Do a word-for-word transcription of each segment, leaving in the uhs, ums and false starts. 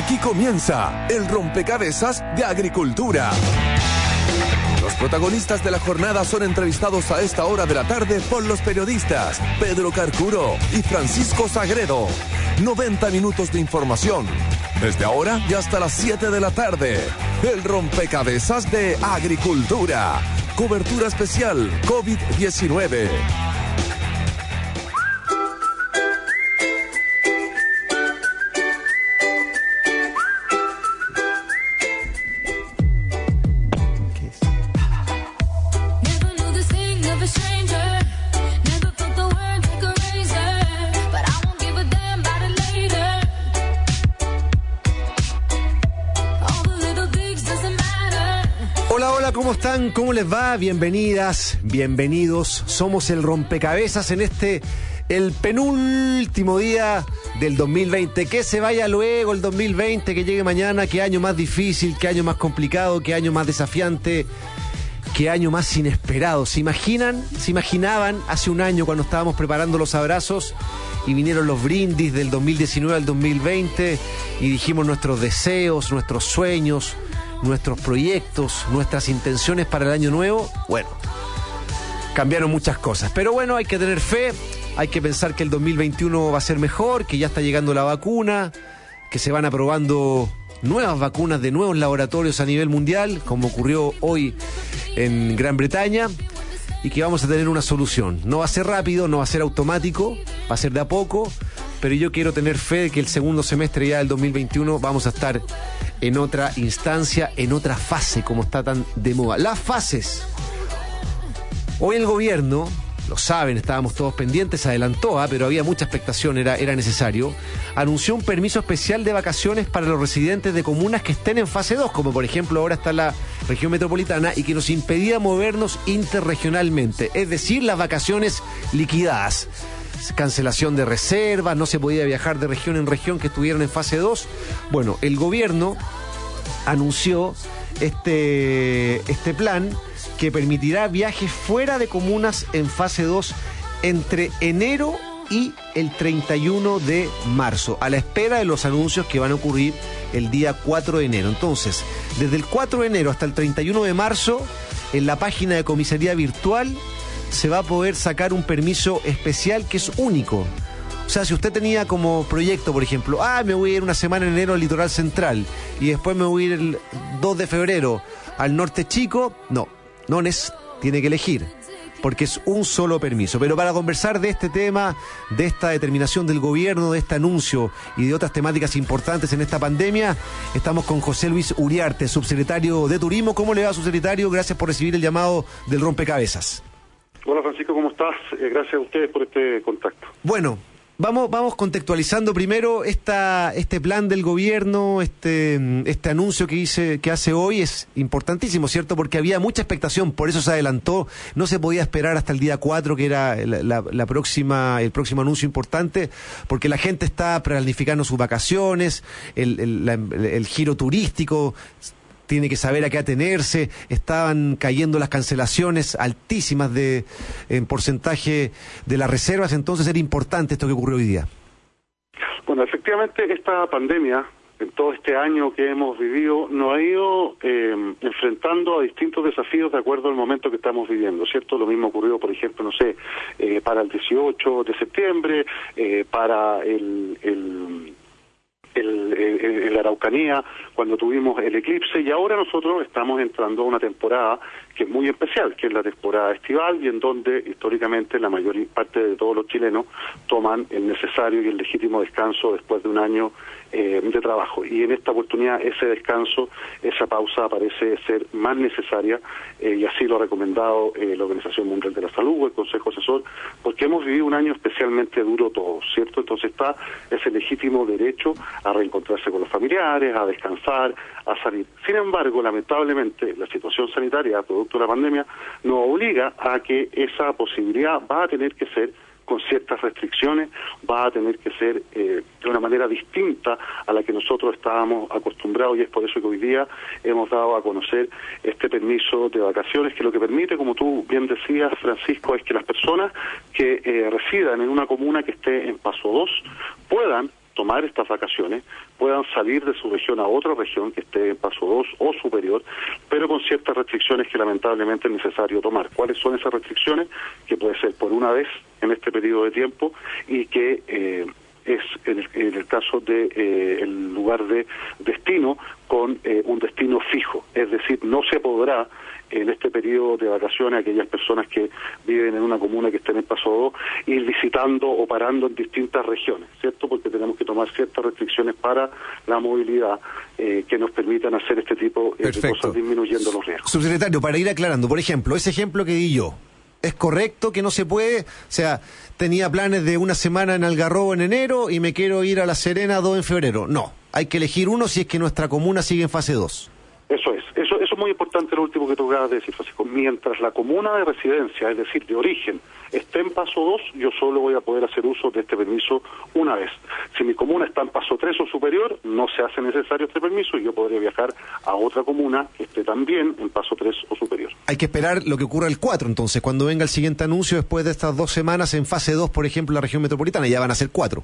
Aquí comienza el rompecabezas de agricultura. Los protagonistas de la jornada son entrevistados a esta hora de la tarde por los periodistas Pedro Carcuro y Francisco Sagredo. noventa minutos de información, desde ahora y hasta las siete de la tarde. El rompecabezas de agricultura. Cobertura especial COVID diecinueve. ¿Cómo están? ¿Cómo les va? Bienvenidas, bienvenidos. Somos el rompecabezas en este, el penúltimo día del dos mil veinte. Que se vaya luego el dos mil veinte, que llegue mañana. Qué año más difícil, qué año más complicado, qué año más desafiante, qué año más inesperado. ¿Se imaginan? ¿Se imaginaban hace un año cuando estábamos preparando los abrazos y vinieron los brindis del dos mil diecinueve al dos mil veinte y dijimos nuestros deseos, nuestros sueños, nuestros proyectos, nuestras intenciones para el año nuevo? Bueno, cambiaron muchas cosas, pero bueno, hay que tener fe, hay que pensar que el dos mil veintiuno va a ser mejor, que ya está llegando la vacuna, que se van aprobando nuevas vacunas de nuevos laboratorios a nivel mundial, como ocurrió hoy en Gran Bretaña, y que vamos a tener una solución. No va a ser rápido, no va a ser automático, va a ser de a poco, pero yo quiero tener fe de que el segundo semestre ya del dos mil veintiuno vamos a estar en otra instancia, en otra fase, como está tan de moda. Las fases. Hoy el gobierno, lo saben, estábamos todos pendientes, se adelantó, ¿eh? pero había mucha expectación, era, era necesario, anunció un permiso especial de vacaciones para los residentes de comunas que estén en fase dos, como por ejemplo ahora está la región metropolitana, y que nos impedía movernos interregionalmente, es decir, las vacaciones liquidadas. Cancelación de reservas, no se podía viajar de región en región que estuvieran en fase dos. Bueno, el gobierno anunció este, este plan que permitirá viajes fuera de comunas en fase dos entre enero y el treinta y uno de marzo, a la espera de los anuncios que van a ocurrir el día cuatro de enero. Entonces, desde el cuatro de enero hasta el treinta y uno de marzo, en la página de comisaría virtual se va a poder sacar un permiso especial que es único. O sea, si usted tenía como proyecto, por ejemplo, ah, me voy a ir una semana en enero al litoral central y después me voy a ir el dos de febrero al norte chico, no, no es, tiene que elegir, porque es un solo permiso. Pero para conversar de este tema, de esta determinación del gobierno, de este anuncio y de otras temáticas importantes en esta pandemia, estamos con José Luis Uriarte, subsecretario de Turismo. ¿Cómo le va, subsecretario? Gracias por recibir el llamado del rompecabezas. Hola Francisco, ¿cómo estás? Eh, gracias a ustedes por este contacto. Bueno, vamos vamos contextualizando primero esta este plan del gobierno, este este anuncio que hice que hace hoy es importantísimo, ¿cierto? Porque había mucha expectación, por eso se adelantó, no se podía esperar hasta el día cuatro, que era la, la, la próxima el próximo anuncio importante, porque la gente está planificando sus vacaciones, el el, la, el, el giro turístico tiene que saber a qué atenerse, estaban cayendo las cancelaciones altísimas de en porcentaje de las reservas, entonces era importante esto que ocurrió hoy día. Bueno, efectivamente esta pandemia, en todo este año que hemos vivido, nos ha ido eh, enfrentando a distintos desafíos de acuerdo al momento que estamos viviendo, ¿cierto? Lo mismo ocurrió, por ejemplo, no sé, eh, para el dieciocho de septiembre, eh, para el... el El, el, el Araucanía, cuando tuvimos el eclipse, y ahora nosotros estamos entrando a una temporada que es muy especial, que es la temporada estival, y en donde históricamente la mayor parte de todos los chilenos toman el necesario y el legítimo descanso después de un año eh, de trabajo. Y en esta oportunidad ese descanso, esa pausa parece ser más necesaria, eh, y así lo ha recomendado eh, la Organización Mundial de la Salud o el Consejo Asesor, porque hemos vivido un año especialmente duro todos, ¿cierto? Entonces está ese legítimo derecho a reencontrarse con los familiares, a descansar, a salir. Sin embargo, lamentablemente, la situación sanitaria, producto de la pandemia, nos obliga a que esa posibilidad va a tener que ser con ciertas restricciones, va a tener que ser eh, de una manera distinta a la que nosotros estábamos acostumbrados, y es por eso que hoy día hemos dado a conocer este permiso de vacaciones, que lo que permite, como tú bien decías, Francisco, es que las personas que eh, residan en una comuna que esté en paso dos puedan tomar estas vacaciones puedan salir de su región a otra región que esté en paso dos o superior, pero con ciertas restricciones que lamentablemente es necesario tomar. ¿Cuáles son esas restricciones? Que puede ser por una vez en este periodo de tiempo y que eh, es en el, en el caso de eh, el lugar de destino con eh, un destino fijo, es decir, no se podrá en este periodo de vacaciones aquellas personas que viven en una comuna que estén en paso dos ir visitando o parando en distintas regiones, ¿cierto? Porque tenemos que tomar ciertas restricciones para la movilidad eh, que nos permitan hacer este tipo eh, de cosas disminuyendo los riesgos. Subsecretario, para ir aclarando, por ejemplo, ese ejemplo que di yo, ¿es correcto que no se puede? O sea, tenía planes de una semana en Algarrobo en enero y me quiero ir a La Serena dos en febrero. No, hay que elegir uno si es que nuestra comuna sigue en fase dos. Eso es, eso, eso es muy importante lo último que tú acabas de decir, Francisco. Mientras la comuna de residencia, es decir, de origen, esté en paso dos, yo solo voy a poder hacer uso de este permiso una vez. Si mi comuna está en paso tres o superior, no se hace necesario este permiso y yo podría viajar a otra comuna que esté también en paso tres o superior. Hay que esperar lo que ocurra el cuatro, entonces, cuando venga el siguiente anuncio después de estas dos semanas en fase dos, por ejemplo, la región metropolitana, ya van a ser cuatro.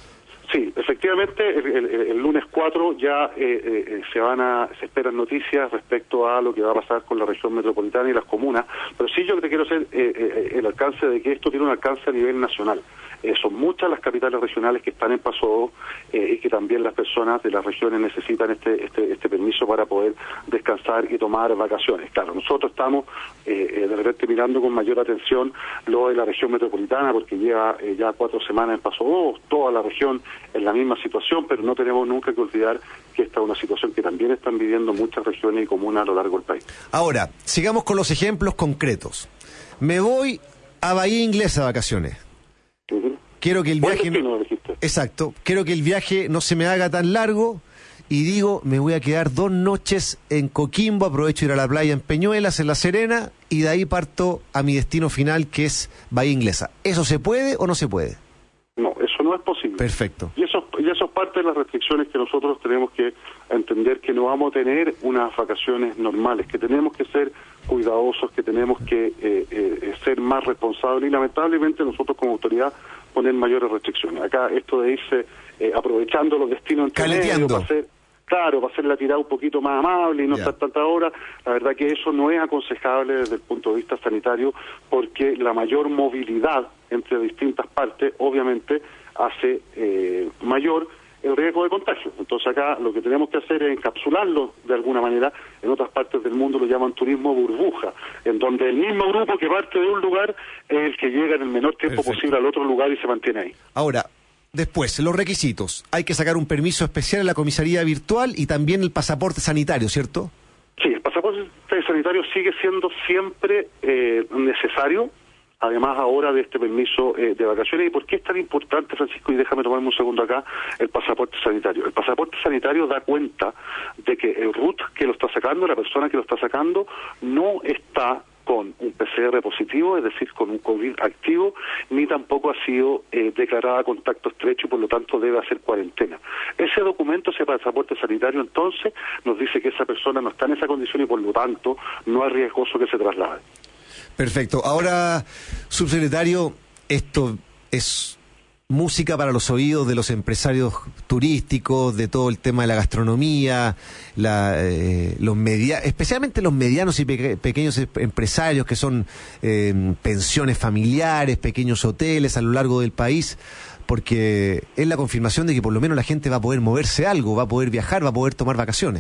Sí, efectivamente, el, el, el lunes cuatro ya eh, eh, se van a se esperan noticias respecto a lo que va a pasar con la región metropolitana y las comunas, pero sí yo te quiero hacer eh, eh, el alcance de que esto tiene un alcance a nivel nacional. Eh, son muchas las capitales regionales que están en paso dos eh, y que también las personas de las regiones necesitan este, este este permiso para poder descansar y tomar vacaciones. Claro, nosotros estamos eh, eh, de repente mirando con mayor atención lo de la región metropolitana porque lleva eh, ya cuatro semanas en paso dos, toda la región en la misma situación, pero no tenemos nunca que olvidar que esta es una situación que también están viviendo muchas regiones y comunas a lo largo del país. Ahora, sigamos con los ejemplos concretos. Me voy a Bahía Inglesa de vacaciones. Uh-huh. Quiero que el viaje no... dijiste. Exacto, quiero que el viaje no se me haga tan largo y digo, me voy a quedar dos noches en Coquimbo, aprovecho ir a la playa en Peñuelas, en La Serena, y de ahí parto a mi destino final, que es Bahía Inglesa. ¿Eso se puede o no se puede? No, eso no es posible. Perfecto. Y eso, y eso es parte de las restricciones que nosotros tenemos que entender, que no vamos a tener unas vacaciones normales, que tenemos que ser cuidadosos, que tenemos que eh, eh, ser más responsables y lamentablemente nosotros como autoridad poner mayores restricciones. Acá esto de irse eh, aprovechando los destinos entre medio para hacer, claro, para hacer la tirada un poquito más amable y no estar tanta hora, la verdad que eso no es aconsejable desde el punto de vista sanitario porque la mayor movilidad entre distintas partes obviamente hace eh, mayor el riesgo de contagio. Entonces acá lo que tenemos que hacer es encapsularlo de alguna manera. En otras partes del mundo lo llaman turismo burbuja, en donde el mismo grupo que parte de un lugar es el que llega en el menor tiempo Perfecto. posible al otro lugar y se mantiene ahí. Ahora, después, los requisitos. Hay que sacar un permiso especial en la comisaría virtual y también el pasaporte sanitario, ¿cierto? Sí, el pasaporte sanitario sigue siendo siempre eh, necesario. Además ahora de este permiso eh, de vacaciones. ¿Y por qué es tan importante, Francisco? Y déjame tomarme un segundo acá, el pasaporte sanitario. El pasaporte sanitario da cuenta de que el R U T que lo está sacando, la persona que lo está sacando, no está con un P C R positivo, es decir, con un COVID activo, ni tampoco ha sido eh, declarada contacto estrecho y por lo tanto debe hacer cuarentena. Ese documento, ese pasaporte sanitario, entonces, nos dice que esa persona no está en esa condición y por lo tanto no es riesgoso que se traslade. Perfecto. Ahora, subsecretario, esto es música para los oídos de los empresarios turísticos, de todo el tema de la gastronomía, la, eh, los media, especialmente los medianos y pe pequeños empresarios que son eh, pensiones familiares, pequeños hoteles a lo largo del país, porque es la confirmación de que por lo menos la gente va a poder moverse algo, va a poder viajar, va a poder tomar vacaciones.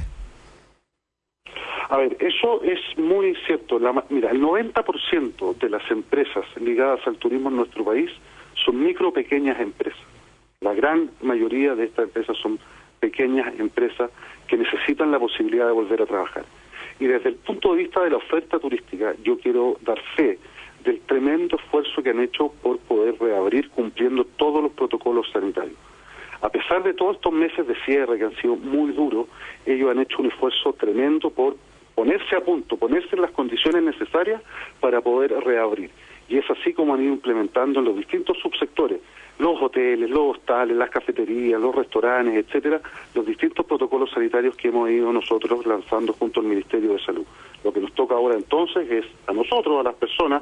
A ver, eso es muy cierto. La, mira, el noventa por ciento de las empresas ligadas al turismo en nuestro país son micro, pequeñas empresas. La gran mayoría de estas empresas son pequeñas empresas que necesitan la posibilidad de volver a trabajar. Y desde el punto de vista de la oferta turística, yo quiero dar fe del tremendo esfuerzo que han hecho por poder reabrir cumpliendo todos los protocolos sanitarios. A pesar de todos estos meses de cierre que han sido muy duros, ellos han hecho un esfuerzo tremendo por ponerse a punto, ponerse en las condiciones necesarias para poder reabrir. Y es así como han ido implementando en los distintos subsectores, los hoteles, los hostales, las cafeterías, los restaurantes, etcétera, los distintos protocolos sanitarios que hemos ido nosotros lanzando junto al Ministerio de Salud. Lo que nos toca ahora entonces es a nosotros, a las personas,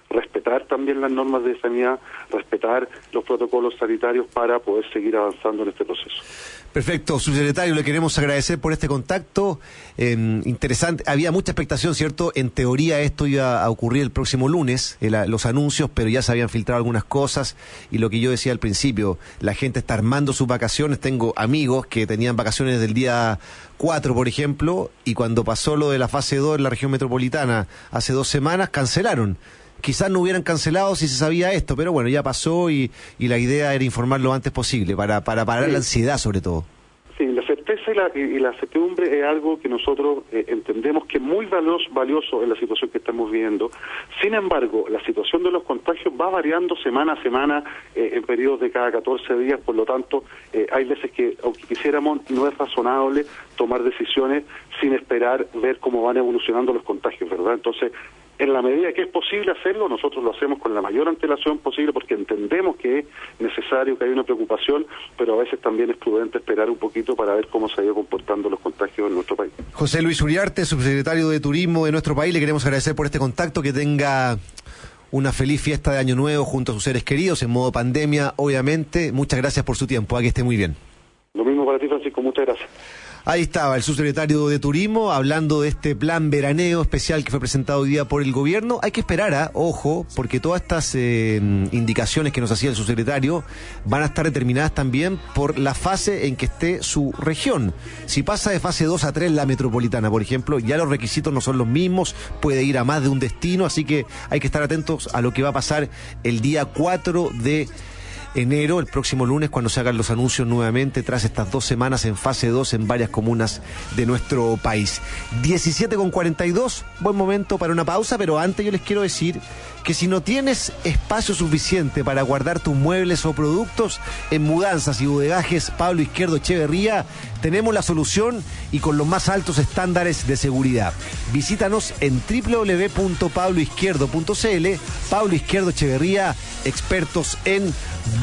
respetar también las normas de sanidad, respetar los protocolos sanitarios para poder seguir avanzando en este proceso. Perfecto, subsecretario, le queremos agradecer por este contacto. Eh, interesante, había mucha expectación, ¿cierto? En teoría esto iba a ocurrir el próximo lunes, el, los anuncios, pero ya se habían filtrado algunas cosas y lo que yo decía al principio, la gente está armando sus vacaciones. Tengo amigos que tenían vacaciones del día cuatro, por ejemplo, y cuando pasó lo de la fase dos en la región metropolitana hace dos semanas, cancelaron. Quizás no hubieran cancelado si se sabía esto, pero bueno, ya pasó y, y la idea era informar lo antes posible, para, para parar sí. la ansiedad sobre todo. Sí, la certeza y la, y la certidumbre es algo que nosotros eh, entendemos que es muy valioso, valioso en la situación que estamos viviendo. Sin embargo, la situación de los contagios va variando semana a semana, eh, en periodos de cada catorce días, por lo tanto, eh, hay veces que, aunque quisiéramos, no es razonable tomar decisiones sin esperar ver cómo van evolucionando los contagios, ¿verdad? Entonces, en la medida que es posible hacerlo, nosotros lo hacemos con la mayor antelación posible porque entendemos que es necesario, que hay una preocupación, pero a veces también es prudente esperar un poquito para ver cómo se ha ido comportando los contagios en nuestro país. José Luis Uriarte, subsecretario de Turismo de nuestro país, le queremos agradecer por este contacto, que tenga una feliz fiesta de Año Nuevo junto a sus seres queridos, en modo pandemia, obviamente. Muchas gracias por su tiempo, a que esté muy bien. Lo mismo para ti, Francisco, muchas gracias. Ahí estaba el subsecretario de Turismo hablando de este plan veraneo especial que fue presentado hoy día por el gobierno. Hay que esperar, a, ojo, porque todas estas eh, indicaciones que nos hacía el subsecretario van a estar determinadas también por la fase en que esté su región. Si pasa de fase dos a tres la metropolitana, por ejemplo, ya los requisitos no son los mismos, puede ir a más de un destino, así que hay que estar atentos a lo que va a pasar el día cuatro de enero, el próximo lunes, cuando se hagan los anuncios nuevamente tras estas dos semanas en fase dos en varias comunas de nuestro país. diecisiete con cuarenta y dos, buen momento para una pausa, pero antes yo les quiero decir que si no tienes espacio suficiente para guardar tus muebles o productos, en Mudanzas y Bodegajes Pablo Izquierdo Echeverría tenemos la solución y con los más altos estándares de seguridad. Visítanos en doble u doble u doble u punto pablo izquierdo punto c l. Pablo Izquierdo Echeverría, expertos en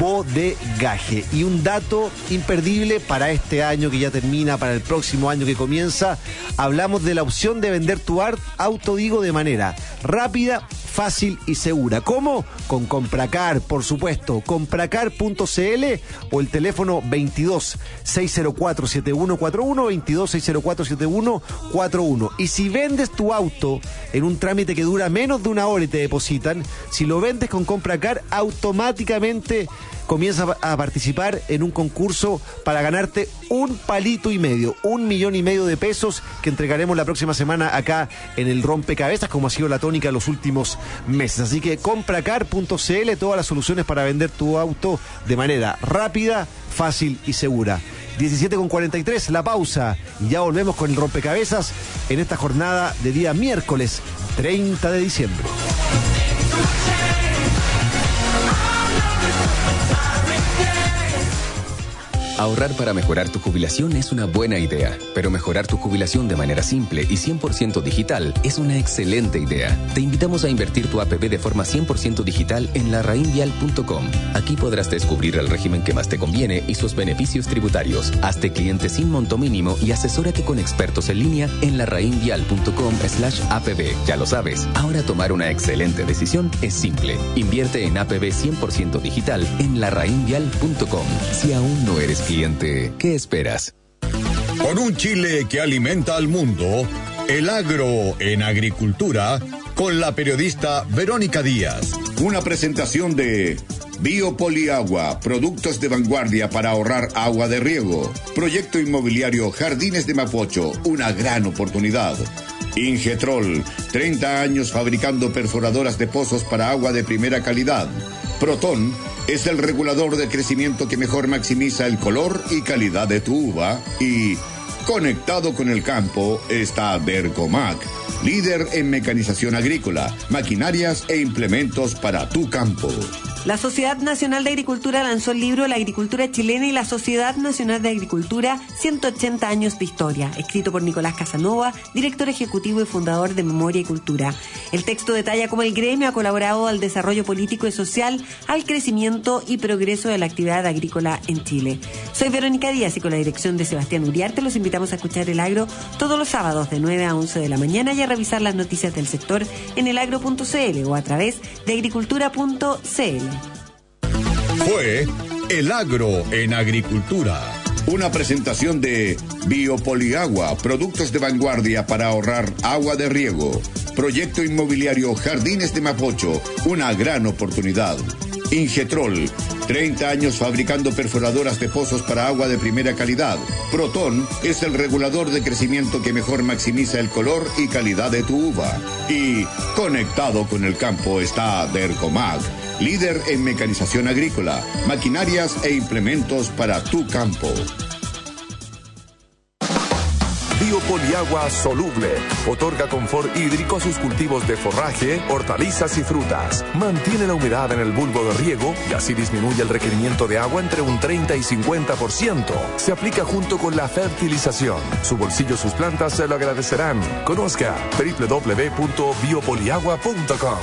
bodegaje. Y un dato imperdible para este año que ya termina, para el próximo año que comienza, hablamos de la opción de vender tu auto, digo, de manera rápida, fácil y segura. ¿Cómo? Con Compracar, por supuesto. Compracar punto c l o el teléfono veintidós seiscientos cuatro setenta y uno cuarenta y uno, veintidós seiscientos cuatro setenta y uno cuarenta y uno. Y si vendes tu auto en un trámite que dura menos de una hora y te depositan, si lo vendes con Compracar, automáticamente comienzas a participar en un concurso para ganarte un palito y medio, un millón y medio de pesos que entregaremos la próxima semana acá en el Rompecabezas, como ha sido la tónica los últimos meses. Así que Compracar punto c l, todas las soluciones para vender tu auto de manera rápida, fácil y segura. diecisiete con cuarenta y tres, la pausa, y ya volvemos con el Rompecabezas en esta jornada de día miércoles treinta de diciembre. Ahorrar para mejorar tu jubilación es una buena idea, pero mejorar tu jubilación de manera simple y cien por ciento digital es una excelente idea. Te invitamos a invertir tu A P B de forma cien por ciento digital en la raín vial punto com. Aquí podrás descubrir el régimen que más te conviene y sus beneficios tributarios. Hazte cliente sin monto mínimo y asesórate con expertos en línea en la raín vial punto com slash A P B. Ya lo sabes, ahora tomar una excelente decisión es simple. Invierte en A P B cien por ciento digital en la raín vial punto com. Si aún no eres cliente, ¿qué esperas? Con un Chile que alimenta al mundo, el agro en agricultura, con la periodista Verónica Díaz. Una presentación de Biopoliagua, productos de vanguardia para ahorrar agua de riego. Proyecto inmobiliario Jardines de Mapocho, una gran oportunidad. Ingetrol, treinta años fabricando perforadoras de pozos para agua de primera calidad. Proton es el regulador de crecimiento que mejor maximiza el color y calidad de tu uva. Y conectado con el campo está Dercomac, líder en mecanización agrícola, maquinarias e implementos para tu campo. La Sociedad Nacional de Agricultura lanzó el libro La Agricultura Chilena y la Sociedad Nacional de Agricultura, ciento ochenta años de historia, escrito por Nicolás Casanova, director ejecutivo y fundador de Memoria y Cultura. El texto detalla cómo el gremio ha colaborado al desarrollo político y social, al crecimiento y progreso de la actividad agrícola en Chile. Soy Verónica Díaz y con la dirección de Sebastián Uriarte los invitamos a escuchar El Agro todos los sábados de nueve a once de la mañana y vaya a revisar las noticias del sector en elagro punto c l o a través de agricultura punto c l. Fue El Agro en Agricultura. Una presentación de Biopoliagua, productos de vanguardia para ahorrar agua de riego. Proyecto inmobiliario Jardines de Mapocho, una gran oportunidad. Ingetrol, treinta años fabricando perforadoras de pozos para agua de primera calidad. Proton es el regulador de crecimiento que mejor maximiza el color y calidad de tu uva. Y conectado con el campo está Dercomag, líder en mecanización agrícola, maquinarias e implementos para tu campo. Biopoliagua soluble. Otorga confort hídrico a sus cultivos de forraje, hortalizas y frutas. Mantiene la humedad en el bulbo de riego y así disminuye el requerimiento de agua entre un treinta y cincuenta por ciento. Se aplica junto con la fertilización. Su bolsillo y sus plantas se lo agradecerán. Conozca doble u doble u doble u punto biopoliagua punto com.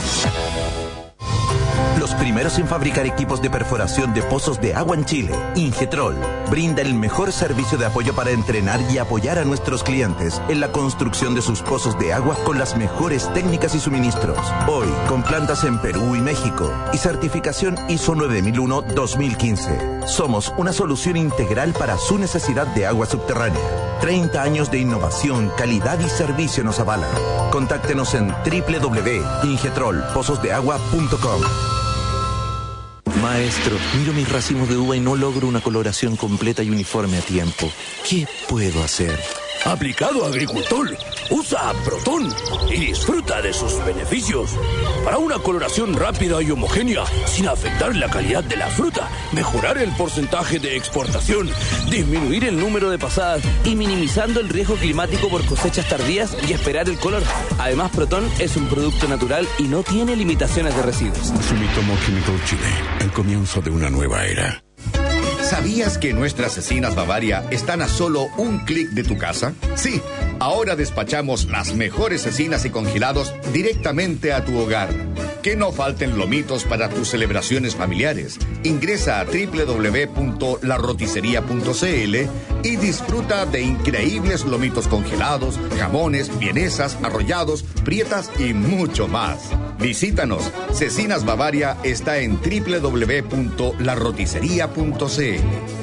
Los primeros en fabricar equipos de perforación de pozos de agua en Chile, Ingetrol, brinda el mejor servicio de apoyo para entrenar y apoyar a nuestros clientes en la construcción de sus pozos de agua con las mejores técnicas y suministros. Hoy, con plantas en Perú y México y certificación I S O nueve mil uno dos mil quince. Somos una solución integral para su necesidad de agua subterránea. treinta años de innovación, calidad y servicio nos avalan. Contáctenos en doble u doble u doble u punto ingetrol pozos de agua punto com. Maestro, miro mis racimos de uva y no logro una coloración completa y uniforme a tiempo. ¿Qué puedo hacer? Aplicado agricultor, usa Proton y disfruta de sus beneficios. Para una coloración rápida y homogénea, sin afectar la calidad de la fruta, mejorar el porcentaje de exportación, disminuir el número de pasadas y minimizando el riesgo climático por cosechas tardías y esperar el color. Además, Proton es un producto natural y no tiene limitaciones de residuos. Sumitomo Chemical Chile, el comienzo de una nueva era. ¿Sabías que nuestras cecinas Bavaria están a solo un clic de tu casa? Sí, ahora despachamos las mejores cecinas y congelados directamente a tu hogar. Que no falten lomitos para tus celebraciones familiares. Ingresa a doble u doble u doble u punto la roticería punto c l y disfruta de increíbles lomitos congelados, jamones, vienesas, arrollados, prietas y mucho más. Visítanos. Cecinas Bavaria está en doble u doble u doble u punto la roticería punto c l.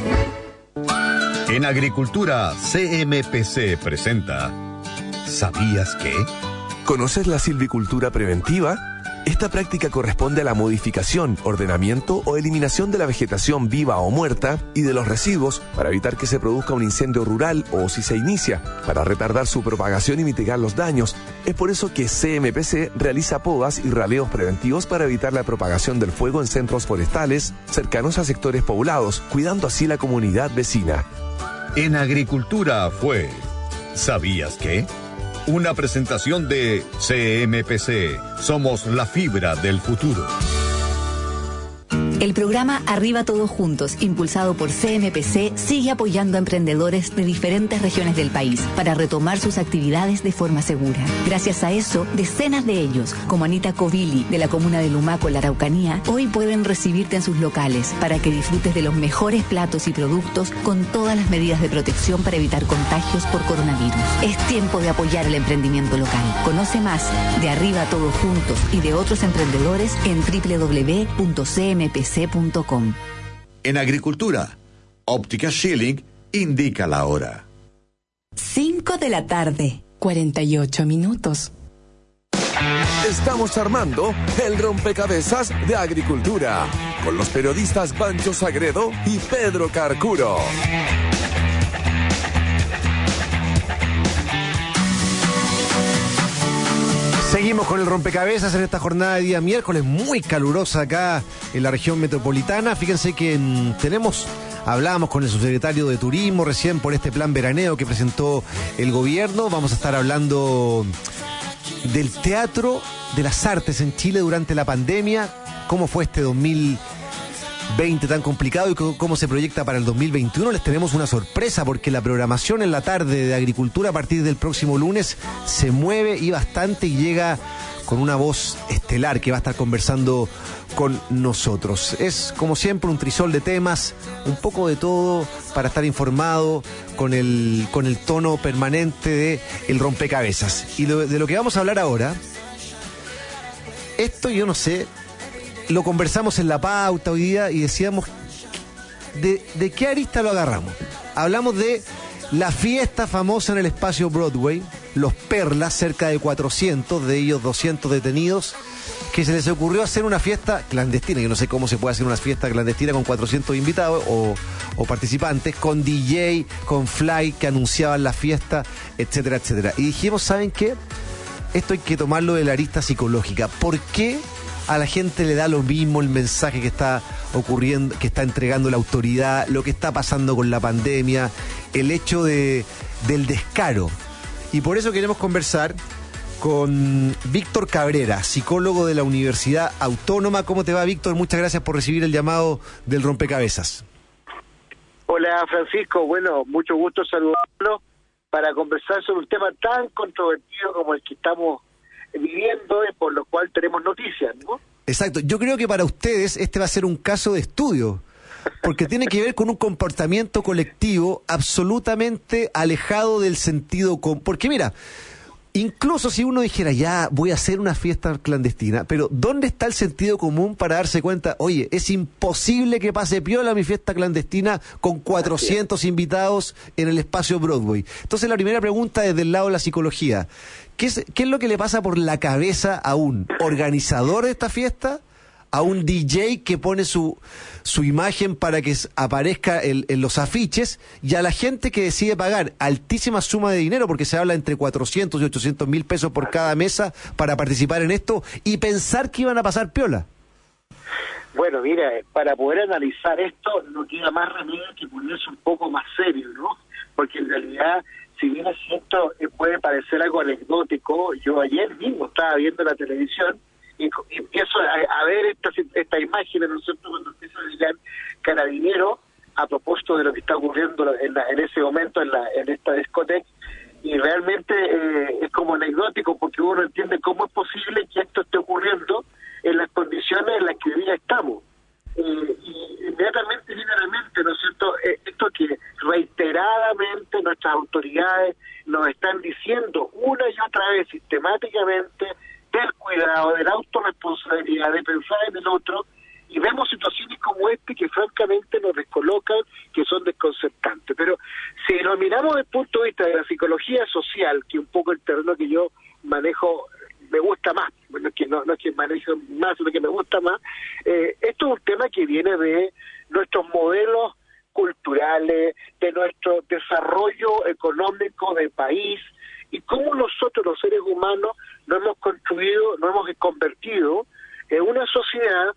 En Agricultura, C M P C presenta ¿Sabías qué? ¿Conoces la silvicultura preventiva? Esta práctica corresponde a la modificación, ordenamiento o eliminación de la vegetación viva o muerta y de los residuos para evitar que se produzca un incendio rural o, si se inicia, para retardar su propagación y mitigar los daños. Es por eso que C M P C realiza podas y raleos preventivos para evitar la propagación del fuego en centros forestales cercanos a sectores poblados, cuidando así la comunidad vecina. En Agricultura fue ¿Sabías qué? Una presentación de C M P C. Somos la fibra del futuro. El programa Arriba Todos Juntos, impulsado por C M P C, sigue apoyando a emprendedores de diferentes regiones del país para retomar sus actividades de forma segura. Gracias a eso, decenas de ellos, como Anita Covili, de la comuna de Lumaco, en la Araucanía, hoy pueden recibirte en sus locales para que disfrutes de los mejores platos y productos con todas las medidas de protección para evitar contagios por coronavirus. Es tiempo de apoyar el emprendimiento local. Conoce más de Arriba Todos Juntos y de otros emprendedores en doble u doble u doble u punto c m p c punto com. En Agricultura, Óptica Schilling indica la hora. cinco de la tarde, cuarenta y ocho minutos. Estamos armando el rompecabezas de Agricultura con los periodistas Pancho Sagredo y Pedro Carcuro. Seguimos con el rompecabezas en esta jornada de día miércoles, muy calurosa acá en la región metropolitana. Fíjense que mm, tenemos, hablábamos con el subsecretario de Turismo recién por este plan veraneo que presentó el gobierno. Vamos a estar hablando del Teatro de las Artes en Chile durante la pandemia, cómo fue este dos mil veinte tan complicado y cómo se proyecta para el dos mil veintiuno, les tenemos una sorpresa porque la programación en la tarde de Agricultura a partir del próximo lunes se mueve y bastante y llega con una voz estelar que va a estar conversando con nosotros. Es, como siempre, un trisol de temas, un poco de todo para estar informado con el, con el tono permanente de el rompecabezas. Y lo, de lo que vamos a hablar ahora, esto yo no sé, lo conversamos en la pauta hoy día y decíamos, ¿de, de qué arista lo agarramos? Hablamos de la fiesta famosa en el espacio Broadway, los Perlas, cerca de cuatrocientos, de ellos doscientos detenidos, que se les ocurrió hacer una fiesta clandestina. Yo no sé cómo se puede hacer una fiesta clandestina con cuatrocientos invitados o, o participantes, con D J, con Fly, que anunciaban la fiesta, etcétera, etcétera. Y dijimos, ¿saben qué? Esto hay que tomarlo de la arista psicológica. ¿Por qué a la gente le da lo mismo el mensaje que está ocurriendo, que está entregando la autoridad, lo que está pasando con la pandemia, el hecho de, del descaro? Y por eso queremos conversar con Víctor Cabrera, psicólogo de la Universidad Autónoma. ¿Cómo te va, Víctor? Muchas gracias por recibir el llamado del rompecabezas. Hola, Francisco. Bueno, mucho gusto saludarlo para conversar sobre un tema tan controvertido como el que estamos viviendo, y por lo cual tenemos noticias, ¿no? Exacto. Yo creo que para ustedes este va a ser un caso de estudio, porque tiene que ver con un comportamiento colectivo absolutamente alejado del sentido común. Porque mira, incluso si uno dijera, ya, voy a hacer una fiesta clandestina, pero ¿dónde está el sentido común para darse cuenta, oye, es imposible que pase piola mi fiesta clandestina con cuatrocientos invitados en el espacio Broadway? Entonces la primera pregunta desde el lado de la psicología, ¿qué es, qué es lo que le pasa por la cabeza a un organizador de esta fiesta, a un D J que pone su, su imagen para que aparezca el, en los afiches, y a la gente que decide pagar altísima suma de dinero, porque se habla entre cuatrocientos y ochocientos mil pesos por cada mesa para participar en esto, y pensar que iban a pasar piola? Bueno, mira, para poder analizar esto no queda más remedio que ponerse un poco más serio, ¿no? Porque en realidad, si bien es cierto, puede parecer algo anecdótico, yo ayer mismo estaba viendo la televisión y empiezo a, a ver estas esta imágenes, ¿no es cierto?, cuando empieza a llegar Carabineros a propósito de lo que está ocurriendo en, la, en ese momento en, la, en esta discoteca, y realmente eh, es como anecdótico, porque uno entiende cómo es posible que esto esté ocurriendo en las condiciones en las que hoy día estamos. Eh, y inmediatamente viene a la mente, ¿no es cierto?, eh, esto que reiteradamente nuestras autoridades nos están diciendo una y otra vez sistemáticamente, del cuidado, de la autorresponsabilidad, de pensar en el otro, y vemos situaciones como este que francamente nos descolocan, que son desconcertantes. Pero si lo miramos desde el punto de vista de la psicología social, que un poco el terreno que yo manejo me gusta más, bueno, que no, no es que manejo más, sino que me gusta más, eh, esto es un tema que viene de nuestros modelos culturales, de nuestro desarrollo económico del país, y cómo nosotros los seres humanos nos hemos construido, nos hemos convertido en una sociedad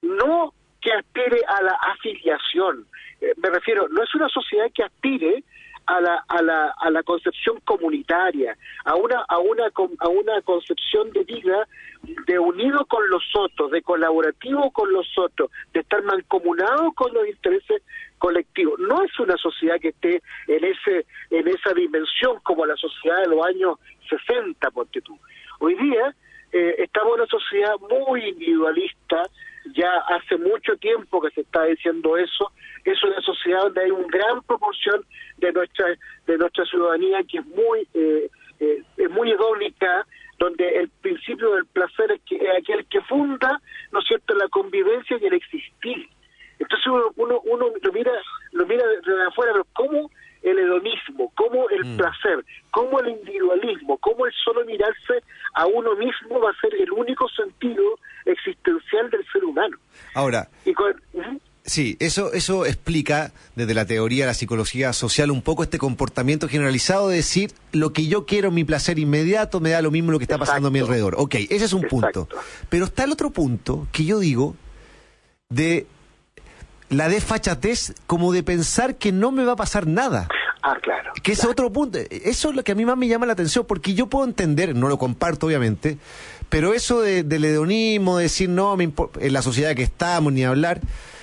no que aspire a la afiliación, eh, me refiero, no es una sociedad que aspire a la a la a la concepción comunitaria, a una a una a una concepción de vida de unido con los otros, de colaborativo con los otros, de estar mancomunado con los intereses colectivos. No es una sociedad que esté en ese en esa dimensión como la sociedad de los años sesenta, ponte tú. Hoy día eh, estamos en una sociedad muy individualista. Ya hace mucho tiempo que se está diciendo eso. Es una sociedad donde hay una gran proporción de nuestra de nuestra ciudadanía que es muy eh, eh, es muy hedónica, donde el principio del placer es, que, es aquel que funda, ¿no es cierto?, la convivencia y el existir. Entonces uno uno, uno lo mira lo mira desde afuera, pero ¿cómo el hedonismo, cómo el mm. placer, cómo el individualismo, cómo el solo mirarse a uno mismo va a ser el único sentido existencial del ser humano? Ahora, y con, ¿uh? sí, eso eso explica desde la teoría de la psicología social un poco este comportamiento generalizado de decir, lo que yo quiero, mi placer inmediato, me da lo mismo lo que está pasando a mi alrededor. Ok, ese es un Exacto. punto. Pero está el otro punto que yo digo de la desfachatez, como de pensar que no me va a pasar nada. Ah, claro. Que claro. es otro punto. Eso es lo que a mí más me llama la atención, porque yo puedo entender, no lo comparto obviamente, pero eso de, del hedonismo, de decir no, me en la sociedad que estamos, ni hablar,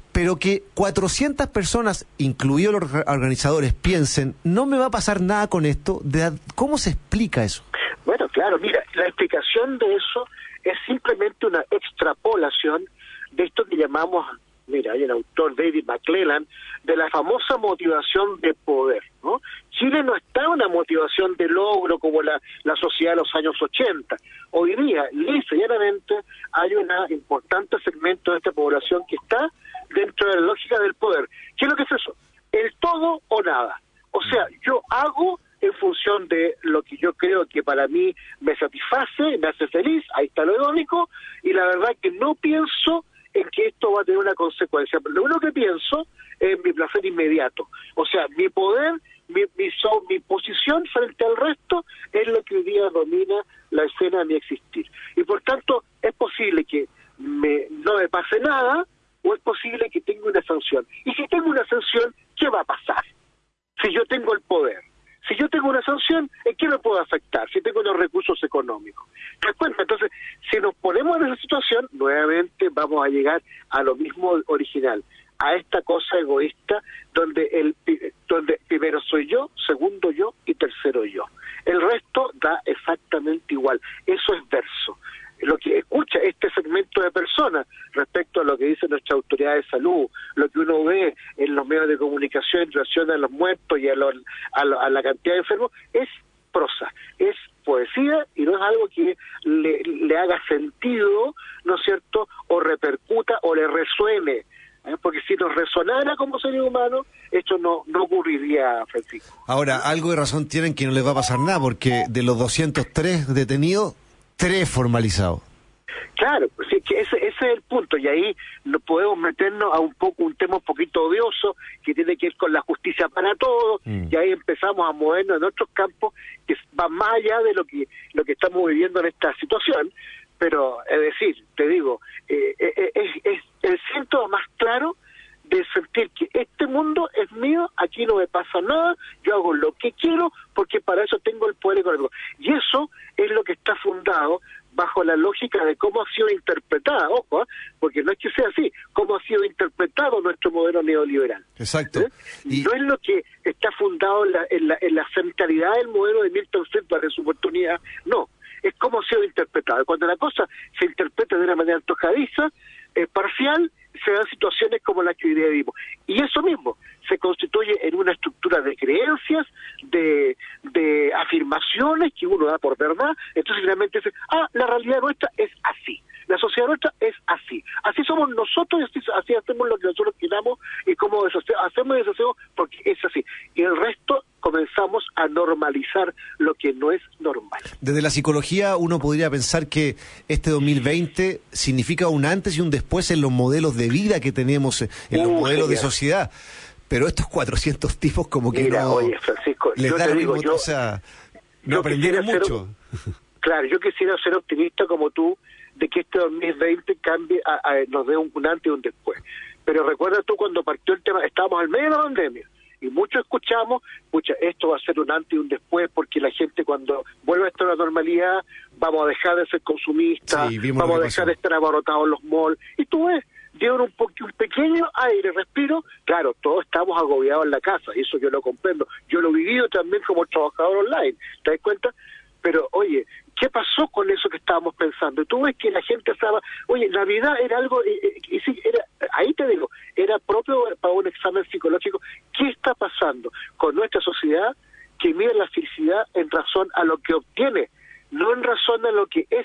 pero que cuatrocientas personas, incluidos los organizadores, piensen, no me va a pasar nada con esto, ¿de ¿cómo se explica eso? Bueno, claro, mira, la explicación de eso es simplemente una extrapolación de esto que llamamos, mira, hay el autor David McClellan, de la famosa motivación de poder, ¿no? Chile no está en una motivación de logro como la, la sociedad de los años ochenta. Hoy día, lisa y llanamente, hay un importante segmento de esta población que está dentro de la lógica del poder. ¿Qué es lo que es eso? El todo o nada. O sea, yo hago en función de lo que yo creo que para mí me satisface, me hace feliz, ahí está lo económico, y la verdad que no pienso en que esto va a tener una consecuencia. Lo único que pienso es mi placer inmediato. O sea, mi poder, mi, mi, so, mi posición frente al resto es lo que hoy día domina la escena de mi existir. Y por tanto, es posible que me, no me pase nada, o es posible que tenga una sanción. Y si tengo una sanción, ¿qué va a pasar? Si yo tengo el poder. Si yo tengo una sanción, ¿en qué me puede afectar? Si tengo los recursos económicos. ¿Te das cuenta? Entonces, si nos ponemos en esa situación, nuevamente vamos a llegar a lo mismo original, a esta cosa egoísta donde el donde primero soy yo, segundo yo y tercero yo. El resto da exactamente igual. Eso es verso. Lo que escucha este segmento de personas respecto a lo que dice nuestra autoridad de salud, lo que uno ve en los medios de comunicación en relación a los muertos y a, los, a, lo, a la cantidad de enfermos, es prosa, es poesía y no es algo que le, le haga sentido, ¿no es cierto?, o repercuta o le resuene. ¿Eh? Porque si nos resonara como seres humanos, esto no, no ocurriría, Francisco. Ahora, algo de razón tienen que no les va a pasar nada, porque de los doscientos tres detenidos, tres formalizados. Claro, pues sí, que ese, ese es el punto, y ahí no podemos meternos a un poco un tema un poquito odioso que tiene que ver con la justicia para todos, mm. y ahí empezamos a movernos en otros campos que van más allá de lo que lo que estamos viviendo en esta situación. Pero, es decir, te digo, eh, eh, es, es el síntoma más claro de sentir que este mundo es mío, aquí no me pasa nada, yo hago lo que quiero porque para eso tengo el poder económico. Y eso es lo que está fundado bajo la lógica de cómo ha sido interpretada, ojo, ¿eh? Porque no es que sea así, cómo ha sido interpretado nuestro modelo neoliberal. Exacto. ¿Eh? Y no es lo que está fundado en la, en la, en la centralidad del modelo de Milton Friedman en su oportunidad, no, es cómo ha sido interpretado. Cuando la cosa se interpreta de una manera antojadiza, eh, parcial, se dan situaciones como las que hoy día vivimos. Y eso mismo se constituye en una estructura de creencias, de, de afirmaciones que uno da por verdad. Entonces finalmente dice, ah, la realidad nuestra es así, la sociedad nuestra es así, así somos nosotros, así, así hacemos lo que nosotros queramos y cómo hacemos y deshacemos porque es así. Y el resto comenzamos a normalizar lo que no es normal. Desde la psicología uno podría pensar que este dos mil veinte significa un antes y un después en los modelos de vida que tenemos, en los uh, modelos genial. de sociedad. Pero estos cuatrocientos tipos como que Mira, no... oye, Francisco, les yo da te lo digo, mismo, yo, o sea, no aprendieron mucho. Un, claro, yo quisiera ser optimista como tú, de que este dos mil veinte cambie, a, a, nos dé un, un antes y un después. Pero recuerda tú cuando partió el tema, estábamos al medio de la pandemia, y muchos escuchamos, escucha, esto va a ser un antes y un después, porque la gente cuando vuelva a estar a la normalidad, vamos a dejar de ser consumistas, sí, vamos a dejar de estar abarrotados en los malls, y tú ves, dieron un, po un pequeño aire, respiro, claro, todos estamos agobiados en la casa, y eso yo lo comprendo, yo lo he vivido también como trabajador online, ¿te das cuenta? Pero, oye, ¿qué pasó con eso que estábamos pensando? Tú ves que la gente estaba, oye, Navidad era algo, y, y, y sí, era, ahí te digo, era propio para un examen psicológico. ¿Qué está pasando con nuestra sociedad que mide la felicidad en razón a lo que obtiene, no en razón a lo que es?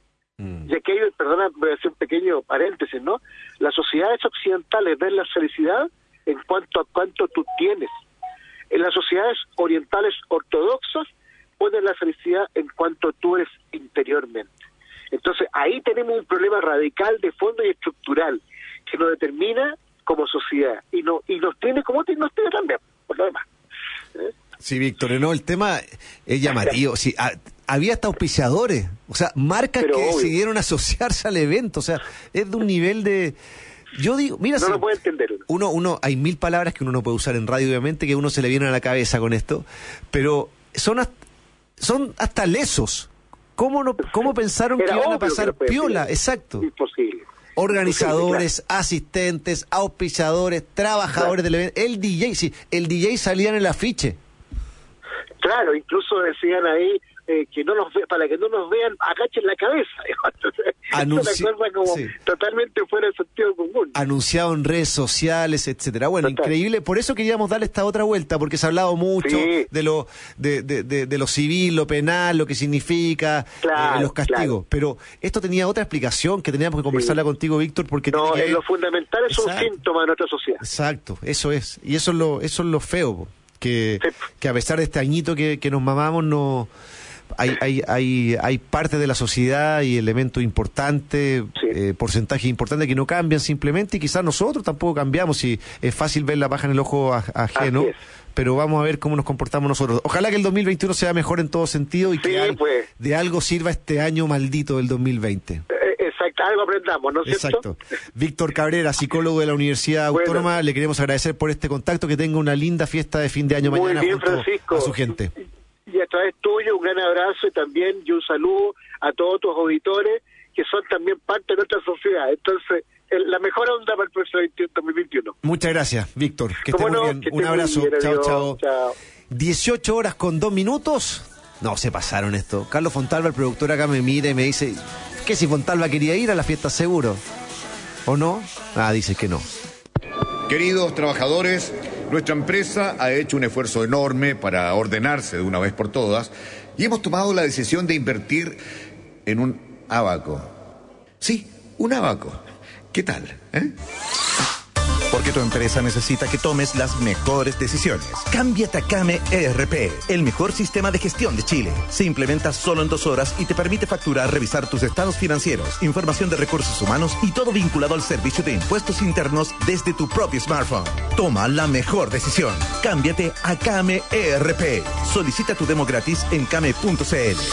Mm. Y aquí hay, perdona, voy a hacer un pequeño paréntesis, ¿no? Las sociedades occidentales ven la felicidad en cuanto a cuánto tú tienes. En las sociedades orientales ortodoxas ponen la felicidad en cuanto tú eres interiormente. Entonces ahí tenemos un problema radical de fondo y estructural que nos determina como sociedad y no y nos tiene como nos tiene también por lo demás. ¿Eh? Sí, Víctor, no, el tema es llamativo. Sí, a, había hasta auspiciadores, o sea, marcas Pero que obvio. decidieron asociarse al evento, o sea, es de un nivel de... Yo digo, mira, no si lo puede entender uno. uno. Uno, hay mil palabras que uno no puede usar en radio, obviamente, que a uno se le vienen a la cabeza con esto, pero son hasta, son hasta lesos. ¿Cómo no, cómo pensaron Era que iban a pasar que piola? Exacto. Imposible. Organizadores, claro. asistentes, auspiciadores, trabajadores claro. del evento, el D J, sí, el D J salía en el afiche. Claro, incluso decían ahí eh, que no nos ve, para que no nos vean, agachen la cabeza. Entonces, Anunci- es una cosa como sí. totalmente fuera del sentido común. Anunciado en redes sociales, etcétera. Bueno, Total. increíble. Por eso queríamos darle esta otra vuelta, porque se ha hablado mucho sí. de lo de, de, de, de lo civil, lo penal, lo que significa claro, eh, los castigos. Claro. Pero esto tenía otra explicación que teníamos que conversarla sí. contigo, Víctor, porque no, tiene que... lo fundamental es Exacto. un síntoma de nuestra sociedad. Exacto, eso es. Y eso es lo, eso es lo feo, po. Que, sí. que a pesar de este añito que, que nos mamamos, no hay, hay, hay, hay parte de la sociedad y elementos importantes, sí. eh, porcentajes importantes que no cambian simplemente, y quizás nosotros tampoco cambiamos, y es fácil ver la paja en el ojo ajeno, pero vamos a ver cómo nos comportamos nosotros. Ojalá que el dos mil veintiuno sea mejor en todo sentido y sí, que al, pues. de algo sirva este año maldito del dos mil veinte. Exacto, algo aprendamos, ¿no es cierto? Exacto. Víctor Cabrera, psicólogo de la Universidad bueno. Autónoma, le queremos agradecer por este contacto, que tenga una linda fiesta de fin de año. Muy mañana bien, junto Francisco. A su gente. Y a través tuyo, un gran abrazo y también y un saludo a todos tus auditores, que son también parte de nuestra sociedad. Entonces, el, la mejor onda para el próximo dos mil veintiuno. Muchas gracias, Víctor. Que esté no? muy bien. Un abrazo. Bien, chao, chao, chao. dieciocho horas con dos minutos. No, se pasaron esto. Carlos Fontalva, el productor, acá me mira y me dice... ¿Qué si Fontalva quería ir a la fiesta seguro? ¿O no? Ah, dice que no. Queridos trabajadores, nuestra empresa ha hecho un esfuerzo enorme para ordenarse de una vez por todas y hemos tomado la decisión de invertir en un abaco. Sí, un abaco. ¿Qué tal? ¿Eh? Porque tu empresa necesita que tomes las mejores decisiones. Cámbiate a Came E R P, el mejor sistema de gestión de Chile. Se implementa solo en dos horas y te permite facturar, revisar tus estados financieros, información de recursos humanos y todo vinculado al servicio de impuestos internos desde tu propio smartphone. Toma la mejor decisión. Cámbiate a Came E R P. Solicita tu demo gratis en came punto c l.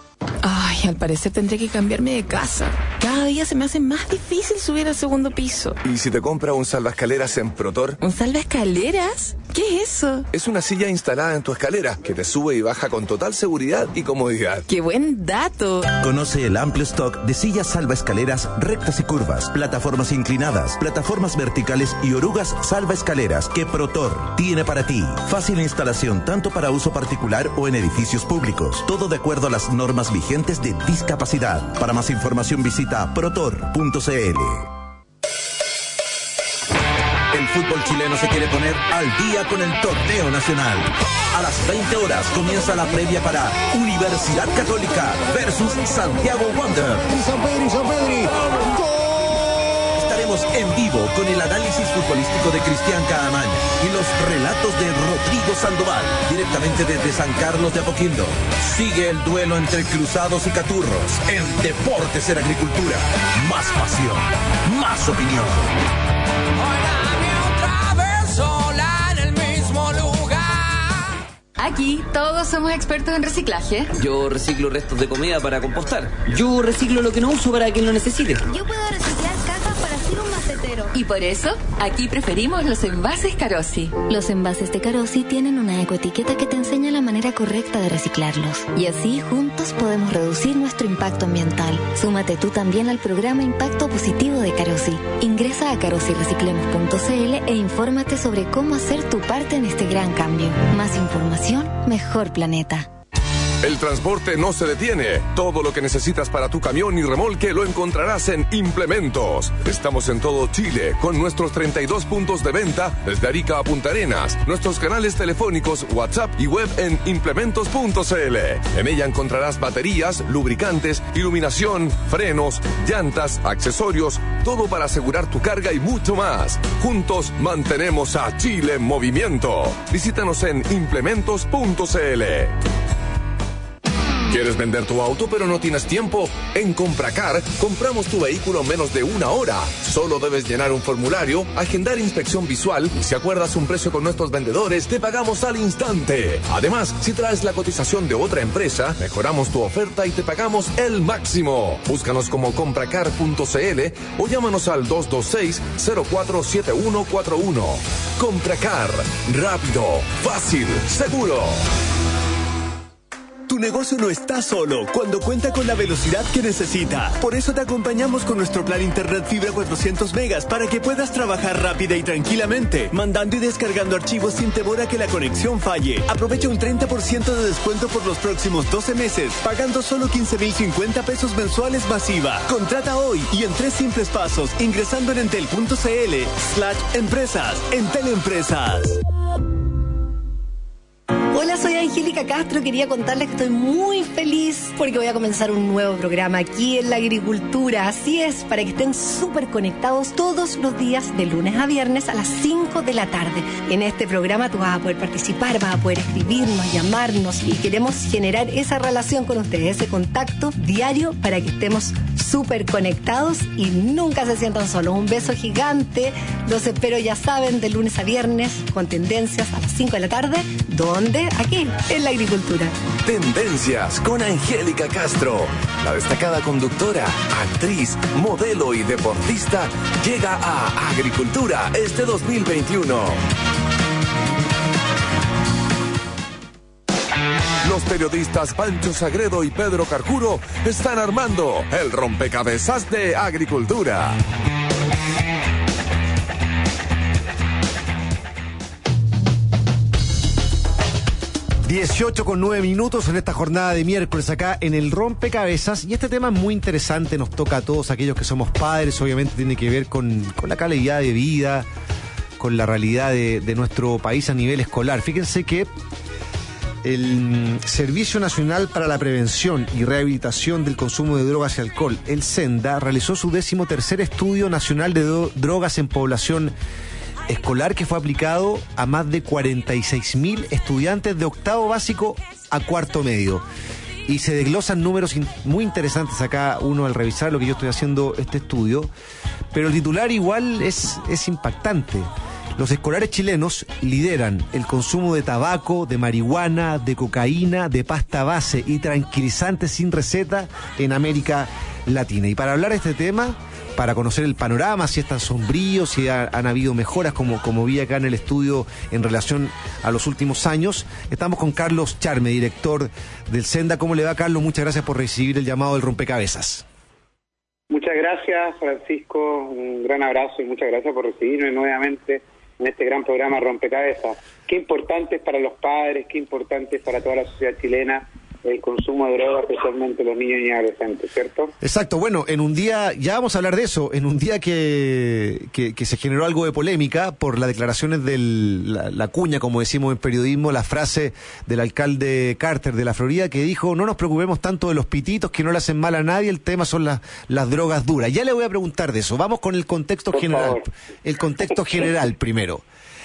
Ay, al parecer tendré que cambiarme de casa. Cada día se me hace más difícil subir al segundo piso. ¿Y si te compras un salvaescaleras en Protor? ¿Un salvaescaleras? ¿Qué es eso? Es una silla instalada en tu escalera que te sube y baja con total seguridad y comodidad. ¡Qué buen dato! Conoce el amplio stock de sillas salvaescaleras rectas y curvas, plataformas inclinadas, plataformas verticales y orugas salvaescaleras que Protor tiene para ti. Fácil instalación tanto para uso particular o en edificios públicos. Todo de acuerdo a las normas vigentes de discapacidad. Para más información visita protor punto c l. El fútbol chileno se quiere poner al día con el torneo nacional. A las veinte horas comienza la previa para Universidad Católica versus Santiago Wander. San Pedri, San Pedri. Estaremos en vivo con el análisis futbolístico de Cristian Caamaño y los relatos de Rodrigo Sandoval, directamente desde San Carlos de Apoquindo. Sigue el duelo entre cruzados y caturros en Deportes en Agricultura. Más pasión, más opinión. Aquí todos somos expertos en reciclaje. Yo reciclo restos de comida para compostar. Yo reciclo lo que no uso para quien lo necesite. Yo puedo reciclar cajas para hacer un macetero. Y por eso, aquí preferimos los envases Carosi. Los envases de Carosi tienen una ecoetiqueta que te enseña la manera correcta de reciclarlos. Y así, juntos, podemos reducir nuestro impacto ambiental. Súmate tú también al programa Impacto Positivo de Carosi. Ingresa a carosi reciclemos punto c l e infórmate sobre cómo hacer tu parte en este gran cambio. Más información, mejor planeta. El transporte no se detiene. Todo lo que necesitas para tu camión y remolque lo encontrarás en Implementos. Estamos en todo Chile con nuestros treinta y dos puntos de venta desde Arica a Punta Arenas, nuestros canales telefónicos, WhatsApp y web en implementos punto c l. En ella encontrarás baterías, lubricantes, iluminación, frenos, llantas, accesorios, todo para asegurar tu carga y mucho más. Juntos mantenemos a Chile en movimiento. Visítanos en implementos punto c l. ¿Quieres vender tu auto pero no tienes tiempo? En Compracar compramos tu vehículo en menos de una hora. Solo debes llenar un formulario, agendar inspección visual y si acuerdas un precio con nuestros vendedores, te pagamos al instante. Además, si traes la cotización de otra empresa, mejoramos tu oferta y te pagamos el máximo. Búscanos como compracar punto c l o llámanos al dos dos seis, cero cuatro siete uno cuatro uno. Compracar. Rápido, fácil, seguro. Tu negocio no está solo cuando cuenta con la velocidad que necesita. Por eso te acompañamos con nuestro plan Internet Fibra cuatrocientos megas para que puedas trabajar rápida y tranquilamente, mandando y descargando archivos sin temor a que la conexión falle. Aprovecha un treinta por ciento de descuento por los próximos doce meses, pagando solo quince mil cincuenta pesos mensuales masiva. Contrata hoy y en tres simples pasos, ingresando en entel.cl slash empresas. Entel Empresas. Hola, soy Angélica Castro. Quería contarles que estoy muy feliz porque voy a comenzar un nuevo programa aquí en la agricultura. Así es, para que estén súper conectados todos los días de lunes a viernes a las cinco de la tarde. En este programa tú vas a poder participar, vas a poder escribirnos, llamarnos y queremos generar esa relación con ustedes, ese contacto diario para que estemos súper conectados y nunca se sientan solos. Un beso gigante. Los espero, ya saben, de lunes a viernes con Tendencias a las cinco de la tarde. ¿Dónde? Aquí, en la agricultura. Tendencias con Angélica Castro. La destacada conductora, actriz, modelo y deportista llega a Agricultura este dos mil veintiuno. Los periodistas Pancho Sagredo y Pedro Carcuro están armando el rompecabezas de Agricultura. dieciocho con nueve minutos en esta jornada de miércoles acá en el Rompecabezas, y este tema es muy interesante, nos toca a todos aquellos que somos padres, obviamente tiene que ver con, con la calidad de vida, con la realidad de, de nuestro país a nivel escolar. Fíjense que el Servicio Nacional para la Prevención y Rehabilitación del Consumo de Drogas y Alcohol, el SENDA, realizó su décimo tercer estudio nacional de do- drogas en población escolar, que fue aplicado a más de cuarenta y seis mil estudiantes de octavo básico a cuarto medio. Y se desglosan números in- muy interesantes acá, uno al revisar lo que yo estoy haciendo este estudio, pero el titular igual es, es impactante. Los escolares chilenos lideran el consumo de tabaco, de marihuana, de cocaína, de pasta base y tranquilizantes sin receta en América Latina. Y para hablar de este tema, para conocer el panorama, si es tan sombrío, si ha, han habido mejoras, como, como vi acá en el estudio en relación a los últimos años, estamos con Carlos Charme, director del SENDA. ¿Cómo le va, Carlos? Muchas gracias por recibir el llamado del Rompecabezas. Muchas gracias, Francisco. Un gran abrazo y muchas gracias por recibirme nuevamente en este gran programa Rompecabezas. Qué importante es para los padres, qué importante es para toda la sociedad chilena el consumo de drogas, especialmente los niños y adolescentes, ¿cierto? Exacto. Bueno, en un día, ya vamos a hablar de eso, en un día que, que, que se generó algo de polémica por las declaraciones de la, la cuña, como decimos en periodismo, la frase del alcalde Carter de la Florida, que dijo: no nos preocupemos tanto de los pititos, que no le hacen mal a nadie, el tema son las, las drogas duras. Ya le voy a preguntar de eso. Vamos con el contexto por general. Favor. El contexto general primero.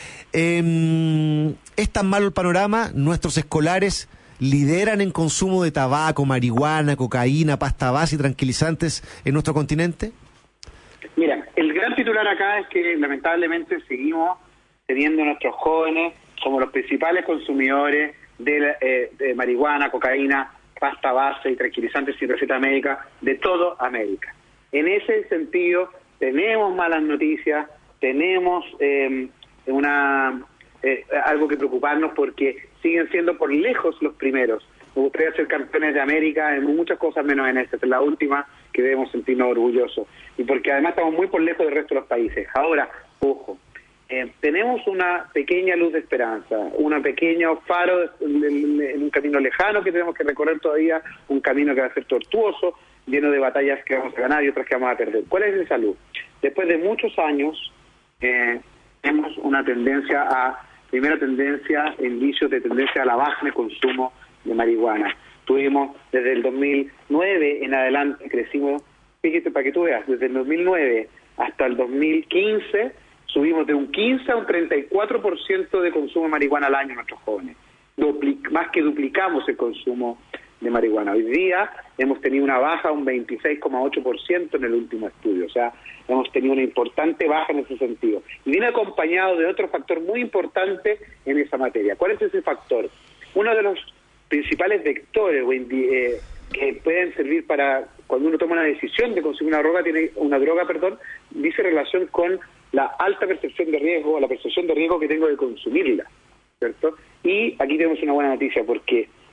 Eh, ¿Es tan malo el panorama? ¿Nuestros escolares lideran en consumo de tabaco, marihuana, cocaína, pasta base y tranquilizantes en nuestro continente? Mira, el gran titular acá es que lamentablemente seguimos teniendo a nuestros jóvenes como los principales consumidores de, eh, de marihuana, cocaína, pasta base y tranquilizantes sin receta médica de toda América. En ese sentido, tenemos malas noticias, tenemos eh, una... Eh, algo que preocuparnos, porque siguen siendo por lejos los primeros. Me gustaría ser campeones de América en muchas cosas, menos en esta. Esta es la última que debemos sentirnos orgullosos. Y porque además estamos muy por lejos del resto de los países. Ahora, ojo, eh, tenemos una pequeña luz de esperanza, un pequeño faro en, en, en un camino lejano que tenemos que recorrer todavía, un camino que va a ser tortuoso, lleno de batallas que vamos a ganar y otras que vamos a perder. ¿Cuál es esa luz? Después de muchos años, eh, tenemos una tendencia a Primera tendencia, indicios de tendencia a la baja en el consumo de marihuana. Tuvimos desde el dos mil nueve en adelante, crecimos, fíjate para que tú veas, desde el dos mil nueve hasta el dos mil quince, subimos de un quince a un treinta y cuatro por ciento de consumo de marihuana al año en nuestros jóvenes. Dupli- más que duplicamos el consumo de marihuana. Hoy día hemos tenido una baja, un veintiséis coma ocho por ciento en el último estudio, o sea, hemos tenido una importante baja en ese sentido. Y viene acompañado de otro factor muy importante en esa materia. ¿Cuál es ese factor? Uno de los principales vectores eh, que pueden servir para cuando uno toma una decisión de consumir una droga, tiene una droga, perdón, dice relación con la alta percepción de riesgo, o la percepción de riesgo que tengo de consumirla, ¿cierto? Y aquí tenemos una buena noticia, porque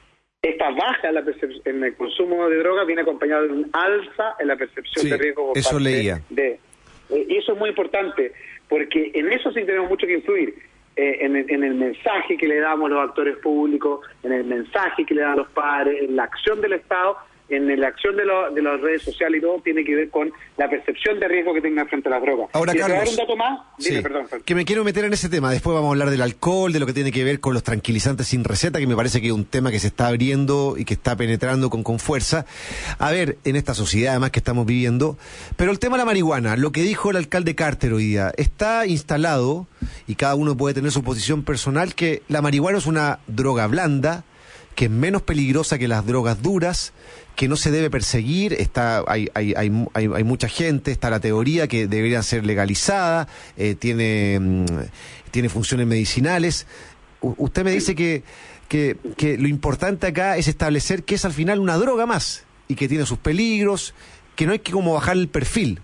esta baja en, la en el consumo de drogas viene acompañado de un alza en la percepción sí, de riesgo por eso parte leía. de... Eh, y eso es muy importante, porque en eso sí tenemos mucho que influir. Eh, en, el, en el mensaje que le damos a los actores públicos, en el mensaje que le dan los padres, en la acción del Estado, en la acción de, lo, de las redes sociales y todo, tiene que ver con la percepción de riesgo que tengan frente a las drogas. Ahora, y Carlos, dar un dato más, dime, sí, perdón, que me quiero meter en ese tema. Después vamos a hablar del alcohol, de lo que tiene que ver con los tranquilizantes sin receta, que me parece que es un tema que se está abriendo y que está penetrando con, con fuerza. A ver, en esta sociedad además que estamos viviendo. Pero el tema de la marihuana, lo que dijo el alcalde Carter hoy día, está instalado, y cada uno puede tener su posición personal, que la marihuana es una droga blanda, que es menos peligrosa que las drogas duras, que no se debe perseguir. Está hay hay hay hay, hay mucha gente, está la teoría que debería ser legalizada, eh, tiene mm, tiene funciones medicinales. U- usted me dice que, que que lo importante acá es establecer que es al final una droga más y que tiene sus peligros, que no hay que como bajar el perfil.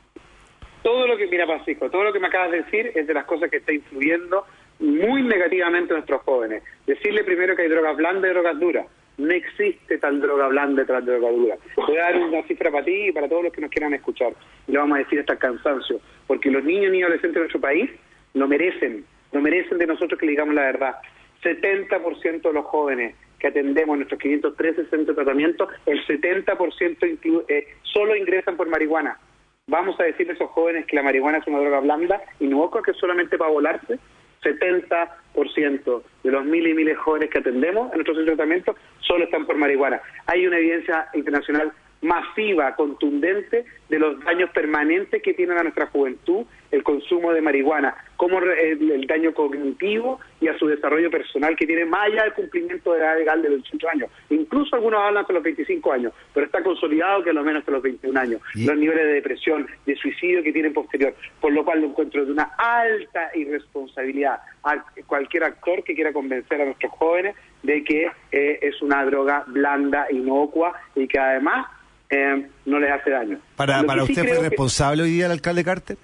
Todo lo que, mira, Francisco, todo lo que me acabas de decir es de las cosas que está influyendo muy negativamente a nuestros jóvenes. Decirle primero que hay drogas blandas y drogas duras. No existe tal droga blanda y tal droga dura. Voy a dar una cifra para ti y para todos los que nos quieran escuchar. Y le vamos a decir hasta el cansancio. Porque los niños y adolescentes de nuestro país lo merecen. Lo merecen de nosotros que le digamos la verdad. setenta por ciento de los jóvenes que atendemos en nuestros quinientos trece centros de tratamiento, el setenta por ciento inclu- eh, solo ingresan por marihuana. Vamos a decirle a esos jóvenes que la marihuana es una droga blanda y no que es solamente para volarse. setenta por ciento de los miles y miles de jóvenes que atendemos en nuestros centros de tratamiento solo están por marihuana. Hay una evidencia internacional masiva, contundente, de los daños permanentes que tienen a nuestra juventud el consumo de marihuana, como el, el daño cognitivo y a su desarrollo personal que tiene más allá del cumplimiento de la edad legal de los dieciocho años. Incluso algunos hablan hasta los veinticinco años, pero está consolidado que a lo menos hasta los veintiún años. ¿Y? Los niveles de depresión, de suicidio que tienen posterior, por lo cual lo encuentro de una alta irresponsabilidad a cualquier actor que quiera convencer a nuestros jóvenes de que eh, es una droga blanda, inocua y que además eh, no les hace daño. ¿Para, para sí usted fue responsable hoy día el alcalde Carter?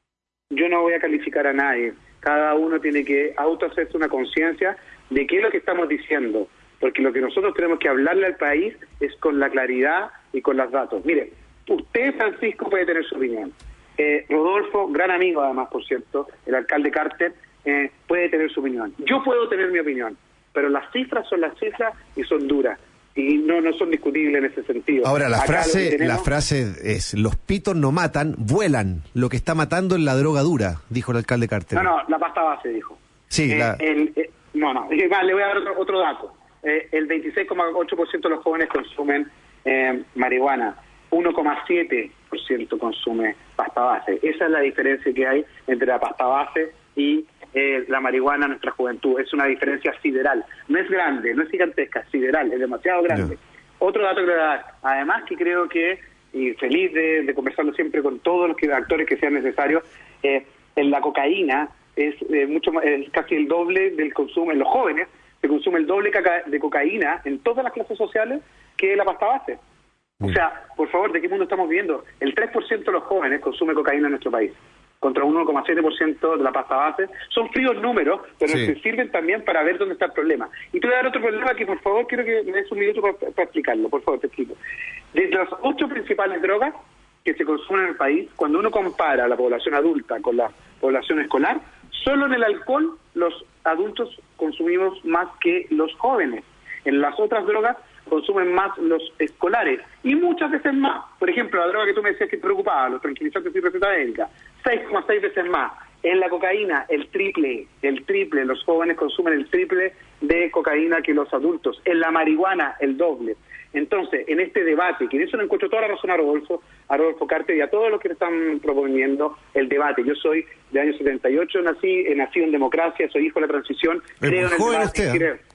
Yo no voy a calificar a nadie. Cada uno tiene que autohacerse una conciencia de qué es lo que estamos diciendo, porque lo que nosotros tenemos que hablarle al país es con la claridad y con los datos. Mire, usted, Francisco, puede tener su opinión. Eh, Rodolfo, gran amigo además, por cierto, el alcalde Carter, eh, puede tener su opinión. Yo puedo tener mi opinión, pero las cifras son las cifras y son duras. Y no no son discutibles en ese sentido. Ahora, la Acá frase tenemos... la frase es, los pitos no matan, vuelan. Lo que está matando es la droga dura, dijo el alcalde Carter. No, no, la pasta base, dijo. Sí, eh, la... el, eh, no, no, le voy a dar otro, otro dato. Eh, el veintiséis coma ocho por ciento de los jóvenes consumen eh, marihuana, uno coma siete por ciento consume pasta base. Esa es la diferencia que hay entre la pasta base y eh, la marihuana en nuestra juventud. Es una diferencia sideral. No es grande, no es gigantesca, es sideral, es demasiado grande. No. Otro dato que le voy a dar, además que creo que, y feliz de, de conversarlo siempre con todos los que, actores que sean necesarios, eh, en la cocaína es eh, mucho más, es casi el doble del consumo, en los jóvenes se consume el doble de cocaína en todas las clases sociales que la pasta base. O sea, por favor, ¿de qué mundo estamos viviendo? El tres por ciento de los jóvenes consume cocaína en nuestro país, contra un uno coma siete por ciento de la pasta base. Son fríos números, pero sí, se sirven también para ver dónde está el problema. Y te voy a dar otro problema que, por favor, quiero que me des un minuto para, para explicarlo. Por favor, te explico. De las ocho principales drogas que se consumen en el país, cuando uno compara la población adulta con la población escolar, solo en el alcohol los adultos consumimos más que los jóvenes. En las otras drogas consumen más los escolares y muchas veces más. Por ejemplo, la droga que tú me decías que te preocupaba, los tranquilizantes sin receta médica, seis coma seis veces más. En la cocaína, el triple, el triple, los jóvenes consumen el triple de cocaína que los adultos. En la marihuana, el doble. Entonces, en este debate, que en eso le encuentro toda la razón a Rodolfo, a Rodolfo Carter y a todos los que están proponiendo el debate. Yo soy del año setenta y ocho, nací, nací en democracia, soy hijo de la transición, es creo en el debate. Usted,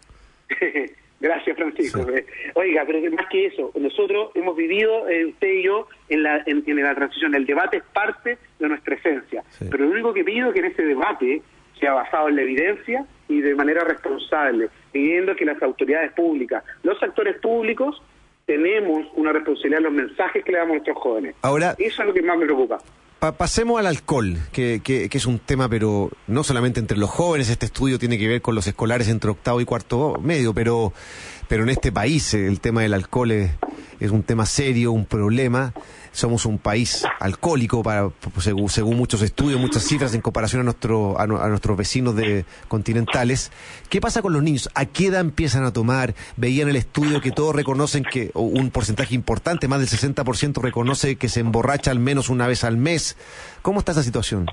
creo. Gracias, Francisco. Sí. Oiga, pero más que eso, nosotros hemos vivido, eh, usted y yo, en la, en, en la transición. El debate es parte de nuestra esencia. Sí. Pero lo único que pido es que en este debate sea basado en la evidencia y de manera responsable, pidiendo que las autoridades públicas, los actores públicos, tenemos una responsabilidad en los mensajes que le damos a nuestros jóvenes. Ahora, eso es lo que más me preocupa. pa, pasemos al alcohol, que, que, que es un tema, pero no solamente entre los jóvenes. Este estudio tiene que ver con los escolares entre octavo y cuarto medio, pero, pero en este país el tema del alcohol es, es un tema serio, un problema. Somos un país alcohólico, para, según, según muchos estudios, muchas cifras en comparación a, nuestro, a, a nuestros vecinos de continentales. ¿Qué pasa con los niños? ¿A qué edad empiezan a tomar? Veía en el estudio que todos reconocen que, o un porcentaje importante, más del sesenta por ciento reconoce que se emborracha al menos una vez al mes. ¿Cómo está esa situación?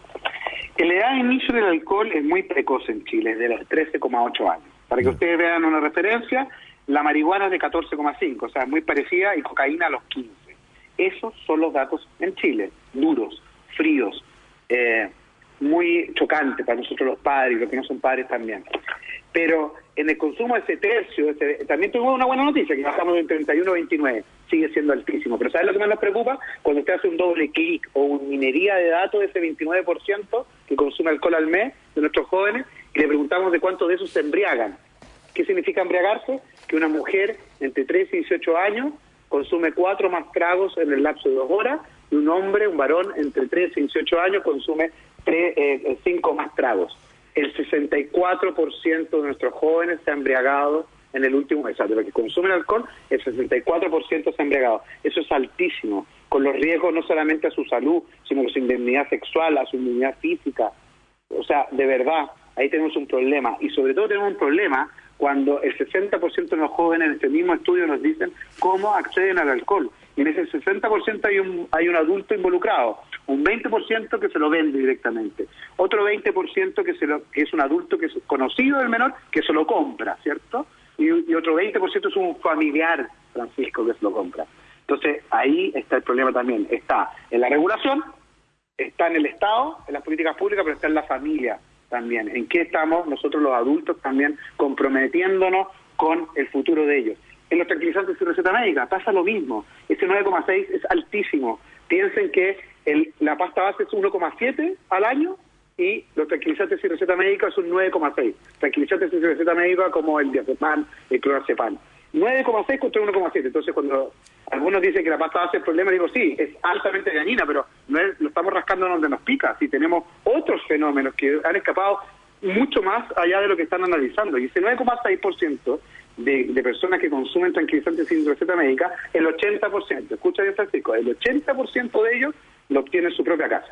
La edad de inicio del alcohol es muy precoz en Chile, es de los trece coma ocho años. Para que ustedes vean una referencia, la marihuana es de catorce coma cinco, o sea, es muy parecida, y cocaína a los quince. Esos son los datos en Chile, duros, fríos, eh, muy chocantes para nosotros los padres y los que no son padres también. Pero en el consumo de ese tercio, ese, también tuvimos una buena noticia, que bajamos de treinta y uno a veintinueve, sigue siendo altísimo. Pero ¿sabes lo que más nos preocupa? Cuando usted hace un doble clic o una minería de datos de ese veintinueve por ciento que consume alcohol al mes de nuestros jóvenes, y le preguntamos de cuántos de esos se embriagan. ¿Qué significa embriagarse? Que una mujer entre trece y dieciocho años consume cuatro más tragos en el lapso de dos horas, y un hombre, un varón, entre trece y dieciocho años consume tres, eh, cinco más tragos. El sesenta y cuatro por ciento de nuestros jóvenes se ha embriagado en el último mes. De los que consumen alcohol, el sesenta y cuatro por ciento se ha embriagado. Eso es altísimo, con los riesgos no solamente a su salud, sino a su indemnidad sexual, a su indemnidad física. O sea, de verdad, ahí tenemos un problema. Y sobre todo tenemos un problema cuando el sesenta por ciento de los jóvenes en este mismo estudio nos dicen cómo acceden al alcohol. Y en ese sesenta por ciento hay un, hay un adulto involucrado, un veinte por ciento que se lo vende directamente, otro veinte por ciento que, se lo, que es un adulto que es conocido del menor, que se lo compra, ¿cierto? Y, y otro veinte por ciento es un familiar, Francisco, que se lo compra. Entonces, ahí está el problema también. Está en la regulación, está en el Estado, en las políticas públicas, pero está en la familia también. ¿En qué estamos nosotros los adultos también comprometiéndonos con el futuro de ellos? En los tranquilizantes y receta médica pasa lo mismo. Ese nueve coma seis es altísimo. Piensen que el, la pasta base es uno coma siete al año y los tranquilizantes y receta médica son nueve coma seis. Tranquilizantes y receta médica como el diazepam, el clonazepam. nueve coma seis contra uno coma siete. Entonces, cuando algunos dicen que la pasta base es el problema, digo, sí, es altamente dañina, pero no es, lo estamos rascando donde nos pica. Si tenemos otros fenómenos que han escapado mucho más allá de lo que están analizando. Y ese nueve coma seis por ciento de, de personas que consumen tranquilizantes sin receta médica, el ochenta por ciento, escucha bien, Francisco, el ochenta por ciento de ellos lo obtiene en su propia casa.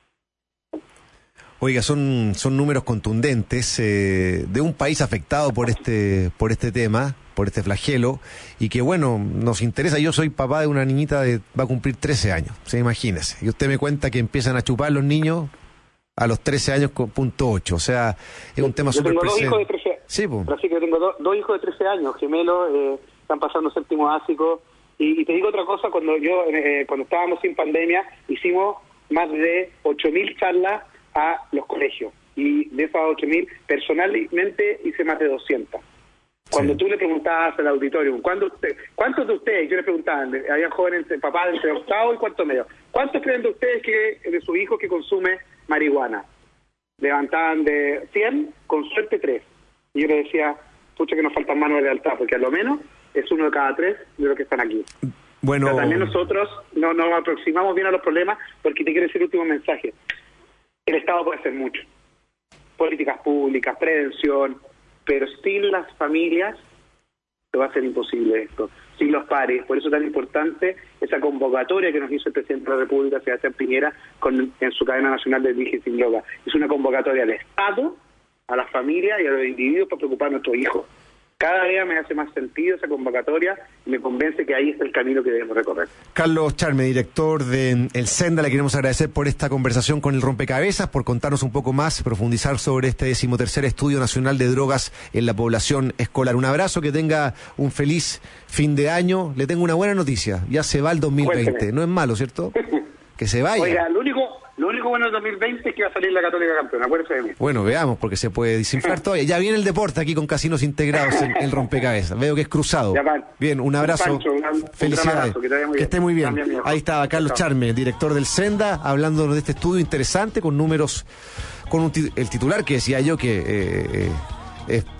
Oiga, son, son números contundentes eh, de un país afectado por este, por este tema, por este flagelo, y que bueno, nos interesa. Yo soy papá de una niñita de, va a cumplir trece años, ¿se imagínese? Y usted me cuenta que empiezan a chupar los niños a los trece años con punto ocho, o sea, es un tema súper presente. Yo tengo dos hijos de trece, sí, pues. Así que tengo do, dos hijos de trece años, gemelos, eh, están pasando séptimo básico, y, y te digo otra cosa, cuando yo, eh, cuando estábamos sin pandemia, hicimos más de ocho mil charlas a los colegios, y de esas ocho mil personalmente hice más de doscientas. Cuando sí. Tú le preguntabas al auditorio, usted, ¿cuántos de ustedes, yo le preguntaba, había jóvenes, papás entre octavo y cuarto medio, ¿cuántos creen de ustedes que de sus hijos que consume marihuana? Levantaban de cien, con suerte tres. Y yo le decía, pucha que nos faltan manos de lealtad, porque a lo menos es uno de cada tres de los que están aquí. Bueno, pero también nosotros no nos aproximamos bien a los problemas, porque te quiero decir el último mensaje. El Estado puede hacer mucho. Políticas públicas, prevención, pero sin las familias se va a hacer imposible esto. Sin los pares. Por eso es tan importante esa convocatoria que nos hizo el presidente de la República, Sebastián Piñera, con, en su cadena nacional de Dije Sin Droga. Es una convocatoria de Estado a las familias y a los individuos para preocupar a nuestros hijos. Cada día me hace más sentido esa convocatoria y me convence que ahí está el camino que debemos recorrer. Carlos Charme, director de El Senda, le queremos agradecer por esta conversación con el Rompecabezas, por contarnos un poco más, profundizar sobre este decimotercer Estudio Nacional de Drogas en la población escolar. Un abrazo, que tenga un feliz fin de año. Le tengo una buena noticia, ya se va el dos mil veinte. Cuénteme. No es malo, ¿cierto? Que se vaya. Oiga, lo único... Lo único bueno del dos mil veinte es que va a salir la Católica campeona, acuérdense de mí. Bueno, veamos, porque se puede desinflar todavía. Ya viene el deporte aquí con casinos integrados en el Rompecabezas. Veo que es cruzado. Bien, un abrazo. Pancho, un, felicidades. Un que, te que esté muy bien. bien Ahí estaba Carlos Charme, director del Senda, hablando de este estudio interesante con números, con un, el titular que decía yo que eh, eh, es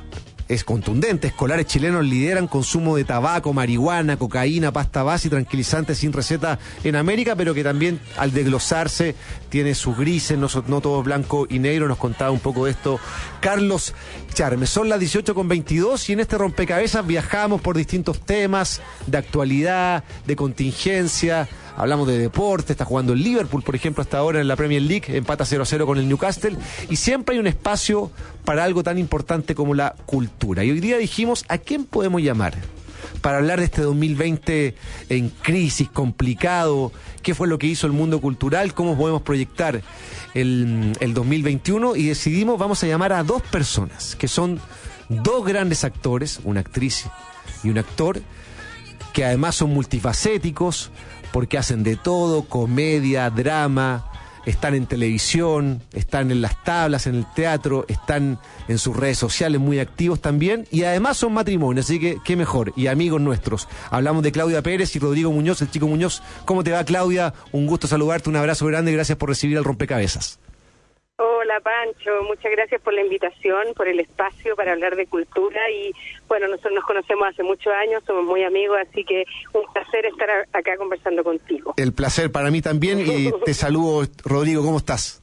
es contundente. Escolares chilenos lideran consumo de tabaco, marihuana, cocaína, pasta base y tranquilizantes sin receta en América, pero que también al desglosarse tiene sus grises, no, no todo blanco y negro. Nos contaba un poco de esto Carlos Charmes. Son las dieciocho con veintidós y en este rompecabezas viajamos por distintos temas de actualidad, de contingencia. Hablamos de deporte, está jugando el Liverpool, por ejemplo, hasta ahora en la Premier League, empata cero a cero con el Newcastle, y siempre hay un espacio para algo tan importante como la cultura. Y hoy día dijimos, ¿a quién podemos llamar para hablar de este dos mil veinte en crisis, complicado? ¿Qué fue lo que hizo el mundo cultural? ¿Cómo podemos proyectar el, el dos mil veintiuno? Y decidimos, vamos a llamar a dos personas, que son dos grandes actores, una actriz y un actor, que además son multifacéticos, porque hacen de todo, comedia, drama, están en televisión, están en las tablas, en el teatro, están en sus redes sociales muy activos también, y además son matrimonios, así que qué mejor, y amigos nuestros. Hablamos de Claudia Pérez y Rodrigo Muñoz, el Chico Muñoz. ¿Cómo te va, Claudia? Un gusto saludarte, un abrazo grande y gracias por recibir el rompecabezas. Hola, Pancho, muchas gracias por la invitación, por el espacio para hablar de cultura y bueno, nosotros nos conocemos hace muchos años, somos muy amigos, así que un placer estar a, acá conversando contigo. El placer para mí también y te saludo, Rodrigo, ¿cómo estás?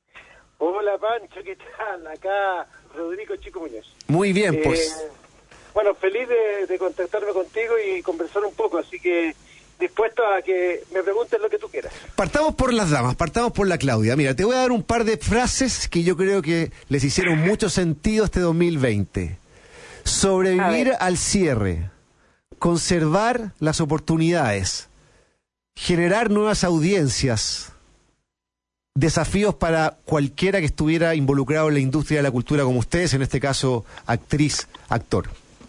Hola, Pancho, ¿qué tal? Acá Rodrigo Chico Muñoz. Muy bien, eh, pues. Bueno, feliz de, de contactarme contigo y conversar un poco, así que dispuesto a que me preguntes lo que tú quieras. Partamos por las damas, partamos por la Claudia. Mira, te voy a dar un par de frases que yo creo que les hicieron mucho sentido este dos mil veinte. Sobrevivir al cierre, conservar las oportunidades, generar nuevas audiencias, desafíos para cualquiera que estuviera involucrado en la industria de la cultura como ustedes, en este caso actriz, actor.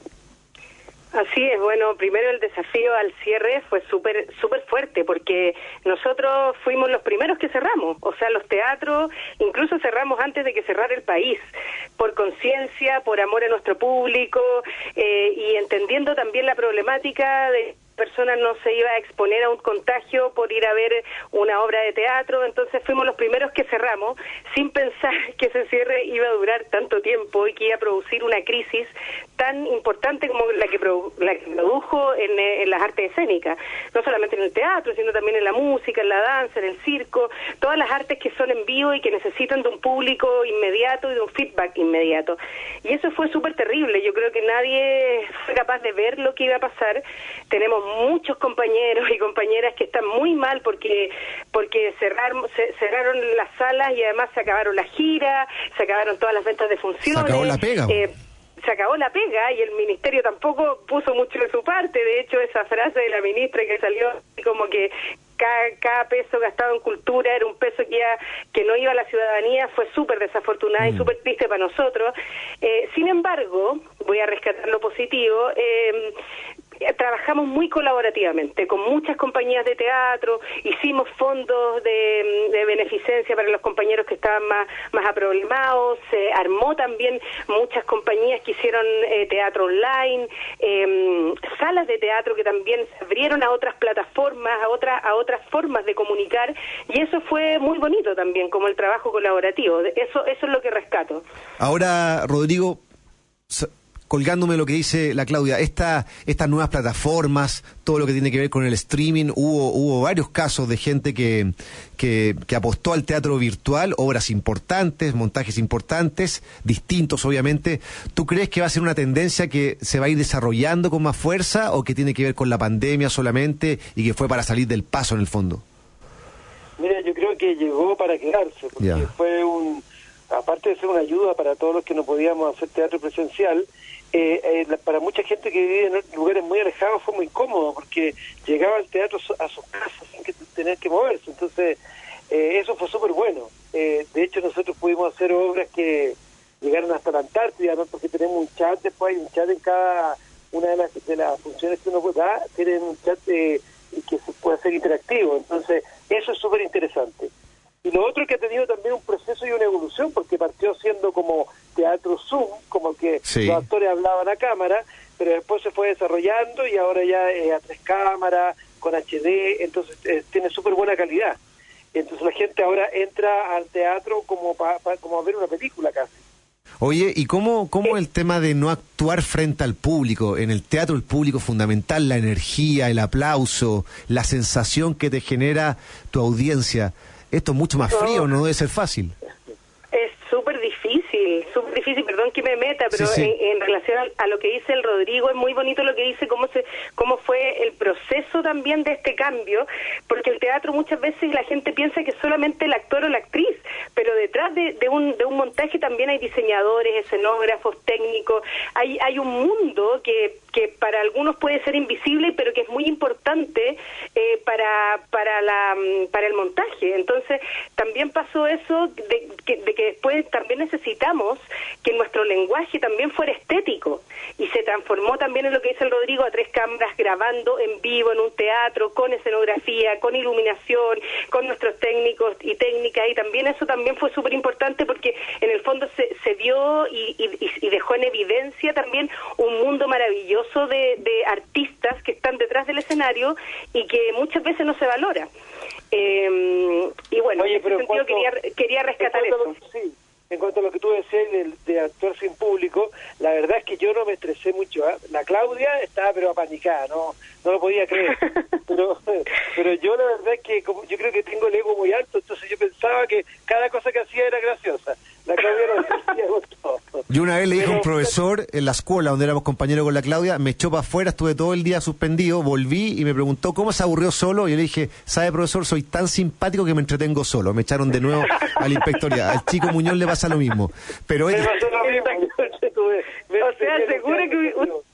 Así es, bueno, primero el desafío al cierre fue súper súper fuerte porque nosotros fuimos los primeros que cerramos, o sea, los teatros incluso cerramos antes de que cerrara el país, por conciencia, por amor a nuestro público eh, y entendiendo también la problemática de personas no se iba a exponer a un contagio por ir a ver una obra de teatro, entonces fuimos los primeros que cerramos sin pensar que ese cierre iba a durar tanto tiempo y que iba a producir una crisis tan importante como la que, produ la que produjo en, en las artes escénicas, no solamente en el teatro, sino también en la música, en la danza, en el circo, todas las artes que son en vivo y que necesitan de un público inmediato y de un feedback inmediato. Y eso fue súper terrible, yo creo que nadie fue capaz de ver lo que iba a pasar. Tenemos muchos compañeros y compañeras que están muy mal porque porque cerraron, se, cerraron las salas y además se acabaron las giras, se acabaron todas las ventas de funciones. Se acabó la pega. Eh, se acabó la pega y el ministerio tampoco puso mucho de su parte. De hecho, esa frase de la ministra que salió como que cada, cada peso gastado en cultura era un peso que, ya, que no iba a la ciudadanía, fue súper desafortunada mm. y súper triste para nosotros. Eh, sin embargo, voy a rescatar lo positivo, eh, trabajamos muy colaborativamente con muchas compañías de teatro, hicimos fondos de, de beneficencia para los compañeros que estaban más, más aproblemados, se armó también muchas compañías que hicieron eh, teatro online, eh, salas de teatro que también se abrieron a otras plataformas, a, otra, a otras formas de comunicar, y eso fue muy bonito también, como el trabajo colaborativo, eso, eso es lo que rescato. Ahora, Rodrigo, colgándome lo que dice la Claudia, esta, estas nuevas plataformas, todo lo que tiene que ver con el streaming, hubo, hubo varios casos de gente que, que, que apostó al teatro virtual, obras importantes, montajes importantes, distintos obviamente. ¿Tú crees que va a ser una tendencia que se va a ir desarrollando con más fuerza o que tiene que ver con la pandemia solamente y que fue para salir del paso en el fondo? Mira, yo creo que llegó para quedarse, porque yeah. fue un, aparte de ser una ayuda para todos los que no podíamos hacer teatro presencial, Eh, eh, para mucha gente que vive en lugares muy alejados fue muy incómodo porque llegaba al teatro a sus casas sin que tener que moverse, entonces eh, eso fue súper bueno. Eh, de hecho nosotros pudimos hacer obras que llegaron hasta la Antártida, ¿no? Porque tenemos un chat, después hay un chat en cada una de las, de las funciones que uno da, tienen un chat eh, que se puede hacer interactivo, entonces eso es súper interesante. Y lo otro es que ha tenido también un proceso y una evolución, porque partió siendo como teatro Zoom, como que sí. los actores hablaban a cámara, pero después se fue desarrollando y ahora ya es a tres cámaras, con H D, entonces eh, tiene súper buena calidad. Entonces la gente ahora entra al teatro como, pa, pa, como a ver una película casi. Oye, ¿y cómo, cómo el tema de no actuar frente al público? En el teatro el público es fundamental, la energía, el aplauso, la sensación que te genera tu audiencia. Esto es mucho más frío, no debe ser fácil. Es súper difícil, súper difícil, perdón que me meta, pero sí, sí. En, en relación a, a lo que dice el Rodrigo, es muy bonito lo que dice, cómo se cómo fue el proceso también de este cambio, porque el teatro muchas veces la gente piensa que solamente el actor o la actriz, pero detrás de, de un de un montaje también hay diseñadores, escenógrafos, técnicos, hay hay un mundo que que para algunos puede ser invisible, pero que es muy importante eh, para para la para el montaje. Entonces, también pasó eso de que, de que después también necesitamos que nuestro lenguaje también fuera estético, y se transformó también en lo que dice el Rodrigo, a tres cámaras, grabando en vivo en un teatro, con escenografía, con iluminación, con nuestros técnicos y técnicas, y también eso también fue súper importante porque en el fondo se, se dio y, y, y dejó en evidencia también un mundo maravilloso de, de artistas que están detrás del escenario y que muchas veces no se valora. Eh, y bueno, Oye, en ese sentido cuanto, quería, quería rescatar eso. Lo, sí, en cuanto a lo que tú decías de, de actuar sin público, la verdad es que yo no me estresé mucho. ¿eh? La Claudia estaba pero apanicada, no no lo podía creer. pero pero yo la verdad es que como, yo creo que tengo el ego muy alto, entonces yo pensaba que cada cosa que hacía era graciosa. La Claudia lo decía todo. Yo una vez le dije pero, a un profesor en la escuela donde éramos compañeros con la Claudia, me echó para afuera, estuve todo el día suspendido, volví y me preguntó cómo se aburrió solo, y yo le dije, ¿sabe, profesor? Soy tan simpático que me entretengo solo. Me echaron de nuevo a la inspectoría. Al chico Muñoz le pasa lo mismo. Pero él... O sea, seguro que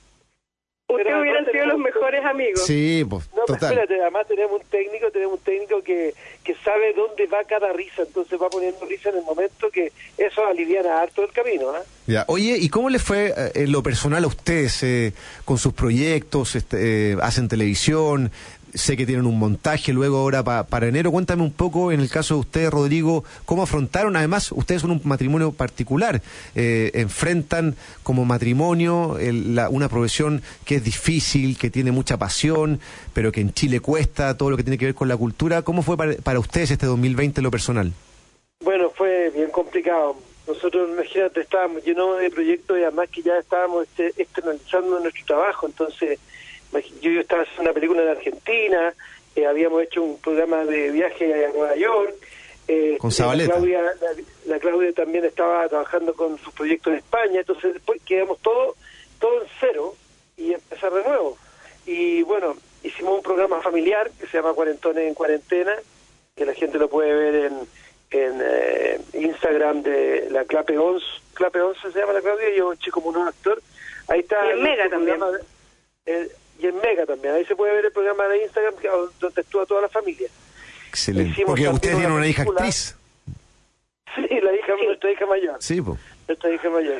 ustedes hubieran sido los mejores amigos. Sí, pues, no, total. Espérate, además tenemos un técnico, tenemos un técnico que, que sabe dónde va cada risa, entonces va poniendo risa en el momento, que eso aliviana harto el camino, ¿eh? Ya. Oye, ¿y cómo les fue eh, en lo personal a ustedes eh, con sus proyectos? Este, eh, hacen televisión, sé que tienen un montaje luego ahora pa, para enero. Cuéntame un poco, en el caso de ustedes, Rodrigo, cómo afrontaron. Además, ustedes son un matrimonio particular, eh, enfrentan como matrimonio el, la, una profesión que es difícil, que tiene mucha pasión, pero que en Chile cuesta, todo lo que tiene que ver con la cultura. ¿Cómo fue para, para ustedes este dos mil veinte en lo personal? Bueno, fue bien complicado. Nosotros, imagínate, estábamos llenos de proyectos y además que ya estábamos este, externalizando nuestro trabajo, entonces yo, yo estaba haciendo una película en Argentina, eh, habíamos hecho un programa de viaje a Nueva York, eh, con Zabaleta. La Claudia, la, la Claudia también estaba trabajando con sus proyectos en España, entonces después quedamos todo, todo en cero y empezar de nuevo. Y bueno, hicimos un programa familiar que se llama Cuarentones en Cuarentena, que la gente lo puede ver en, en eh, Instagram de la Clape once, Clape once se llama la Claudia, y yo un chico como un actor. Ahí está. Y en Mega también. De, eh, y en Mega también, ahí se puede ver el programa de Instagram donde actúa toda la familia. Excelente. Hicimos porque ustedes tienen una, una hija actriz. Sí, la hija, sí. Nuestra hija mayor. Sí, pues. Nuestra hija mayor.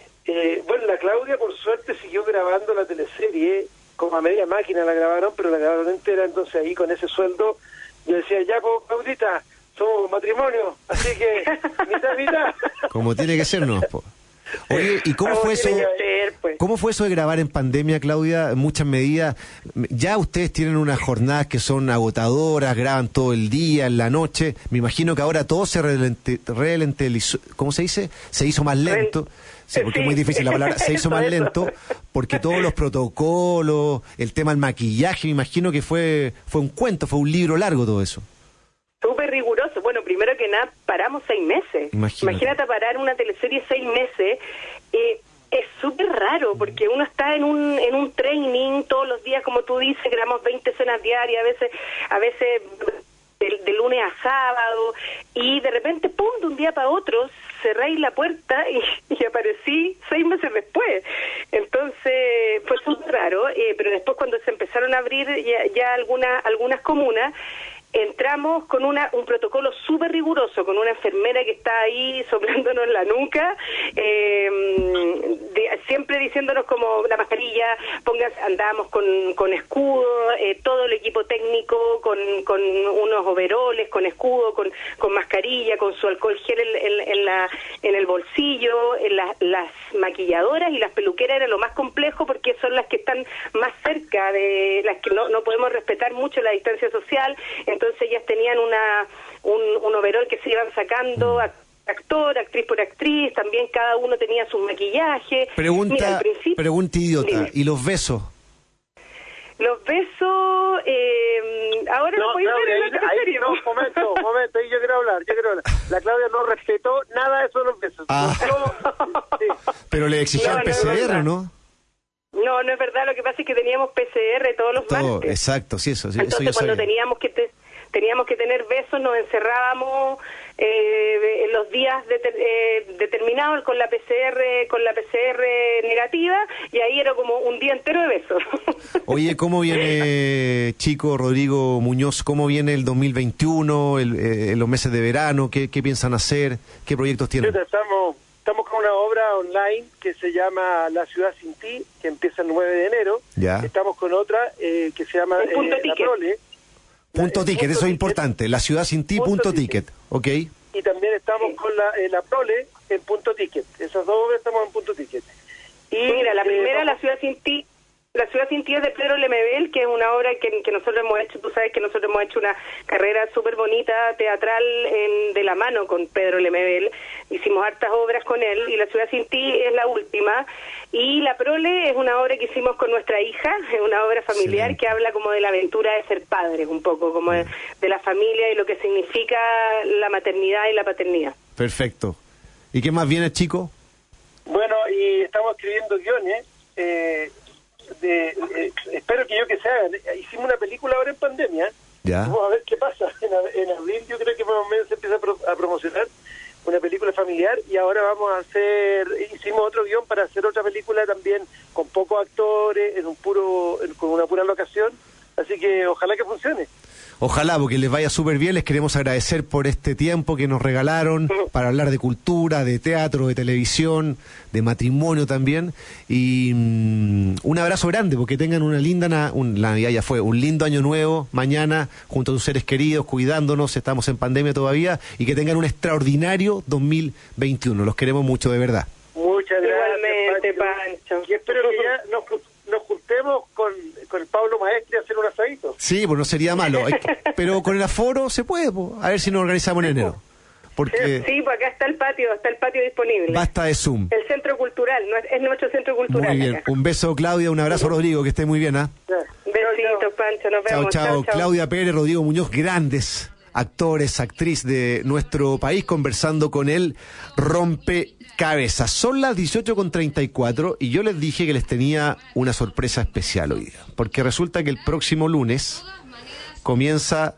Eh, bueno, la Claudia por suerte siguió grabando la teleserie, como a media máquina la grabaron, pero la grabaron entera, entonces ahí con ese sueldo, yo decía, ya, Claudita, somos matrimonio, así que mitad, mitad. Como tiene que ser, ¿no? Oye, ¿y cómo fue eso? ¿Cómo fue eso de grabar en pandemia, Claudia? En muchas medidas, ya ustedes tienen unas jornadas que son agotadoras, graban todo el día, en la noche. Me imagino que ahora todo se relentilizó, ¿cómo se dice? Se hizo más lento. Sí, porque sí. Es muy difícil la palabra. Se hizo más lento porque todos los protocolos, el tema del maquillaje, me imagino que fue fue un cuento, fue un libro largo todo eso. Súper riguroso. Bueno, primero que nada, paramos seis meses. Imagínate, Imagínate parar una teleserie seis meses. Eh, es súper raro, porque uno está en un en un training todos los días, como tú dices, grabamos veinte escenas diarias, a veces a veces de, de lunes a sábado, y de repente, pum, de un día para otro, cerráis la puerta y, y aparecí seis meses después. Entonces, fue súper raro, eh, pero después cuando se empezaron a abrir ya, ya algunas algunas comunas, entramos con una un protocolo súper riguroso, con una enfermera que está ahí soplándonos la nuca, eh, de, siempre diciéndonos como la mascarilla, pongas, andábamos con, con escudo, eh, todo el equipo técnico con, con unos overoles, con escudo, con, con mascarilla, con su alcohol gel en, en, en, la, en el bolsillo. En la, las maquilladoras y las peluqueras era lo más complejo porque son las que están más cerca de las que no, no podemos respetar mucho la distancia social. Entonces ellas tenían una un, un overol que se iban sacando a actor, actriz por actriz, también cada uno tenía su maquillaje. Pregunta, Mira, al principio, pregunta idiota, dime. ¿y los besos? Los besos, eh, ahora No, no podéis Claudia, ver ahí, el ahí, serio. no, momento, momento, ahí yo quiero hablar, yo quiero hablar. La Claudia no respetó nada de eso de los besos. Ah. Yo- sí. Pero le exigían No, no P es C R, verdad. ¿no? No, no es verdad, lo que pasa es que teníamos P C R todos los Todo, martes. exacto, sí, eso, sí, eso Entonces yo cuando sabía. teníamos que te- teníamos que tener besos nos encerrábamos eh, en los días de- eh, determinados con la P C R con la P C R negativa y ahí era como un día entero de besos. Oye, ¿cómo viene, chico Rodrigo Muñoz, cómo viene el dos mil veintiuno, el, eh, los meses de verano? ¿Qué, qué piensan hacer? ¿Qué proyectos tienen? Chuta, Estamos, estamos con una obra online que se llama La Ciudad Sin Ti, que empieza el nueve de enero. Ya. Estamos con otra eh, que se llama El punto eh, La ticket. Prole. Punto el ticket, punto eso es ticket. importante. La ciudad sin ti, punto, Punto ticket. Ok. Y también estamos con la, eh, la Prole en punto ticket. Esas dos obras estamos en punto ticket. Y Mira, la eh, primera, vamos- La Ciudad Sin Ti, La Ciudad Sin Ti es de Pedro Lemebel, que es una obra que, que nosotros hemos hecho, tú sabes que nosotros hemos hecho una carrera súper bonita teatral en, de la mano con Pedro Lemebel, hicimos hartas obras con él, y La Ciudad Sin Ti es la última, y La Prole es una obra que hicimos con nuestra hija, es una obra familiar que habla como de la aventura de ser padres, un poco, como de, de la familia y lo que significa la maternidad y la paternidad. Perfecto. ¿Y qué más viene, chico? Bueno, y estamos escribiendo guiones. Eh, de, eh, espero que yo que se hagan. Hicimos una película ahora en pandemia. Ya. Vamos a ver qué pasa. En, ab- en abril yo creo que más o menos se empieza a, pro- a promocionar una película familiar y ahora vamos a hacer, hicimos otro guión para hacer otra película también con pocos actores, en un puro, en- con una pura locación. Así que ojalá que funcione. Ojalá, porque les vaya súper bien. Les queremos agradecer por este tiempo que nos regalaron para hablar de cultura, de teatro, de televisión, de matrimonio también. Y mm, un abrazo grande, porque tengan una linda, na- un, la Navidad ya fue, un lindo año nuevo mañana junto a sus seres queridos, cuidándonos, estamos en pandemia todavía, y que tengan un extraordinario dos mil veintiuno. Los queremos mucho, de verdad. Muchas gracias. Igualmente, Pancho. Y espero que ya nos, ju- nos juntemos con, con el Pablo Maestri a hacer un asadito. Sí, pues no sería malo. Hay- Pero con el aforo se puede, pues. A ver si nos organizamos en enero. Porque Sí, pues acá está el patio, está el patio disponible. basta de Zoom. El centro cultural, no es, es nuestro centro cultural. Muy bien. acá. Un beso, Claudia. Un abrazo, Rodrigo. Que esté muy bien, ¿ah? Besitos, Pancho, nos Chao, vemos. chao. Claudia Pérez, Rodrigo Muñoz, grandes actores, actriz de nuestro país, conversando con él. Rompecabezas. Son las dieciocho con treinta y cuatro y yo les dije que les tenía una sorpresa especial hoy día. Porque resulta que el próximo lunes comienza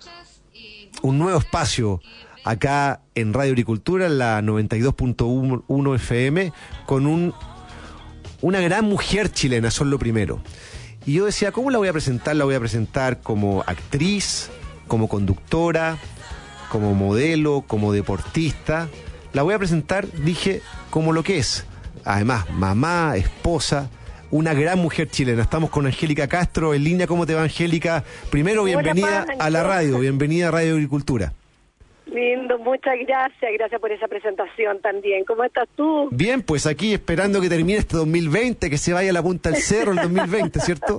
un nuevo espacio acá en Radio Agricultura, en la noventa y dos punto uno F M, con un una gran mujer chilena, son lo primero. Y yo decía, ¿cómo la voy a presentar? La voy a presentar como actriz, como conductora, como modelo, como deportista. La voy a presentar, dije, como lo que es. Además, mamá, esposa, una gran mujer chilena. Estamos con Angélica Castro en línea. ¿Cómo te va, Angélica? Primero, Hola, bienvenida Pancho. a la radio, bienvenida a Radio Agricultura. Lindo, muchas gracias, gracias por esa presentación también. ¿Cómo estás tú? Bien, pues aquí esperando que termine este dos mil veinte, que se vaya a la punta del cerro el dos mil veinte, ¿cierto?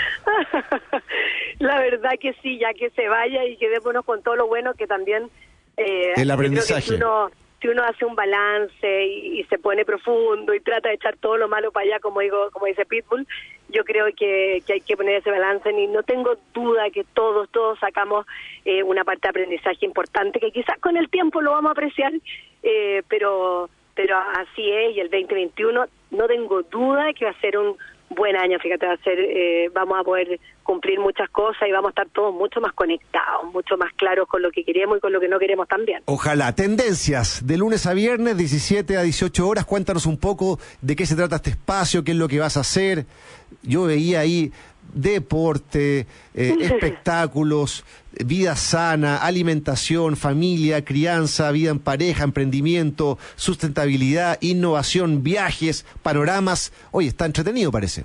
La verdad que sí, ya que se vaya y quedémonos con todo lo bueno que también... Eh, El yo creo que aprendizaje. si uno, si uno hace un balance y, y se pone profundo y trata de echar todo lo malo para allá, como digo, como dice Pitbull, yo creo que, que hay que poner ese balance y no tengo duda que todos, todos sacamos eh, una parte de aprendizaje importante que quizás con el tiempo lo vamos a apreciar, eh, pero pero así es, y el veinte veintiuno no tengo duda que va a ser un buen año, fíjate, va a ser, eh, vamos a poder cumplir muchas cosas y vamos a estar todos mucho más conectados, mucho más claros con lo que queremos y con lo que no queremos también. Ojalá. Tendencias de lunes a viernes, diecisiete a dieciocho horas. Cuéntanos un poco de qué se trata este espacio, qué es lo que vas a hacer. Yo veía ahí deporte, eh, espectáculos, vida sana, alimentación, familia, crianza, vida en pareja, emprendimiento, sustentabilidad, innovación, viajes, panoramas. Oye, está entretenido, parece.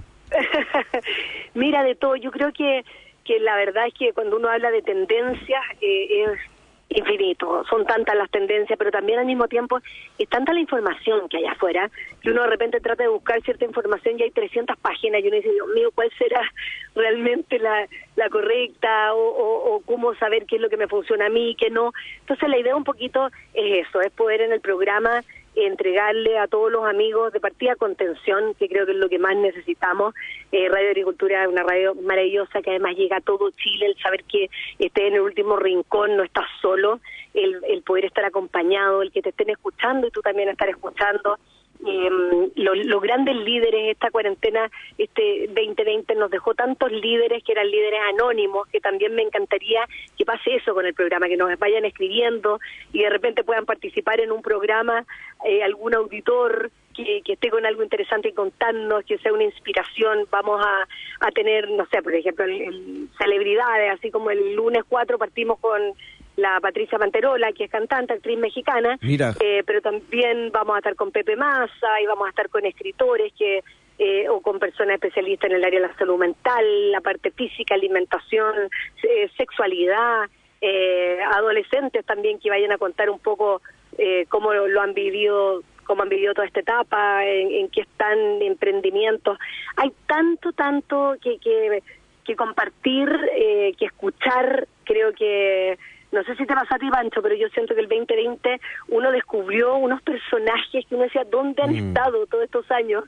Mira, de todo, yo creo que, que la verdad es que cuando uno habla de tendencias, eh, es infinito. Son tantas las tendencias, pero también al mismo tiempo es tanta la información que hay afuera, que uno de repente trata de buscar cierta información y hay trescientas páginas y uno dice, Dios mío, ¿cuál será realmente la, la correcta? O, o, o cómo saber qué es lo que me funciona a mí, qué no. Entonces la idea un poquito es eso, es poder en el programa entregarle a todos los amigos de partida contención, que creo que es lo que más necesitamos. eh, Radio Agricultura es una radio maravillosa que además llega a todo Chile, el saber que estés en el último rincón, no estás solo, el, el poder estar acompañado, el que te estén escuchando y tú también estar escuchando. Eh, los, los grandes líderes, esta cuarentena, este veinte veinte nos dejó tantos líderes que eran líderes anónimos, que también me encantaría que pase eso con el programa, que nos vayan escribiendo y de repente puedan participar en un programa, eh, algún auditor que, que esté con algo interesante y contarnos, que sea una inspiración. Vamos a, a tener, no sé, por ejemplo, el, el, celebridades, así como el lunes cuatro partimos con la Patricia Manterola, que es cantante, actriz mexicana, eh, pero también vamos a estar con Pepe Massa y vamos a estar con escritores que eh, o con personas especialistas en el área de la salud mental, la parte física, alimentación, eh, sexualidad, eh, adolescentes también que vayan a contar un poco eh, cómo lo, lo han vivido, cómo han vivido toda esta etapa, en, en qué están emprendimientos. Hay tanto, tanto que, que, que compartir, eh, que escuchar. Creo que no sé si te pasó a ti, Pancho, pero yo siento que el veinte veinte uno descubrió unos personajes que uno decía, ¿dónde han mm. estado todos estos años?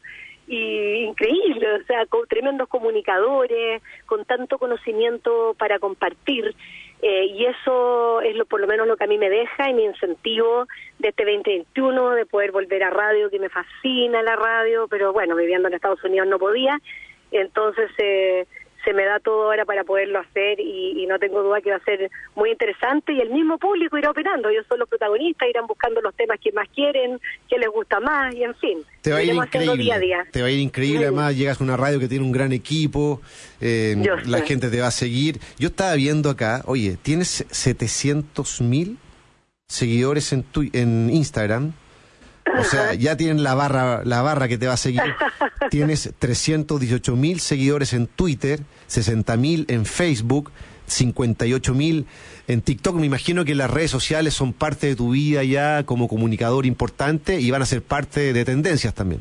Y increíble, o sea, con tremendos comunicadores, con tanto conocimiento para compartir. Eh, y eso es lo por lo menos lo que a mí me deja y mi incentivo de este veinte veintiuno, de poder volver a radio, que me fascina la radio, pero bueno, viviendo en Estados Unidos no podía. Entonces eh, se me da todo ahora para poderlo hacer y, y no tengo duda que va a ser muy interesante y el mismo público irá opinando. Ellos son los protagonistas, irán buscando los temas que más quieren, que les gusta más y en fin. Te va a ir increíble, día a día. Te va a ir increíble, sí. Además llegas a una radio que tiene un gran equipo, eh, la sé. gente te va a seguir. Yo estaba viendo acá, oye, tienes setecientos mil seguidores en, tu, en Instagram. O sea, ya tienen la barra la barra que te va a seguir. Tienes trescientos dieciocho mil seguidores en Twitter, sesenta mil en Facebook, cincuenta y ocho mil en TikTok. Me imagino que las redes sociales son parte de tu vida ya como comunicador importante y van a ser parte de tendencias también.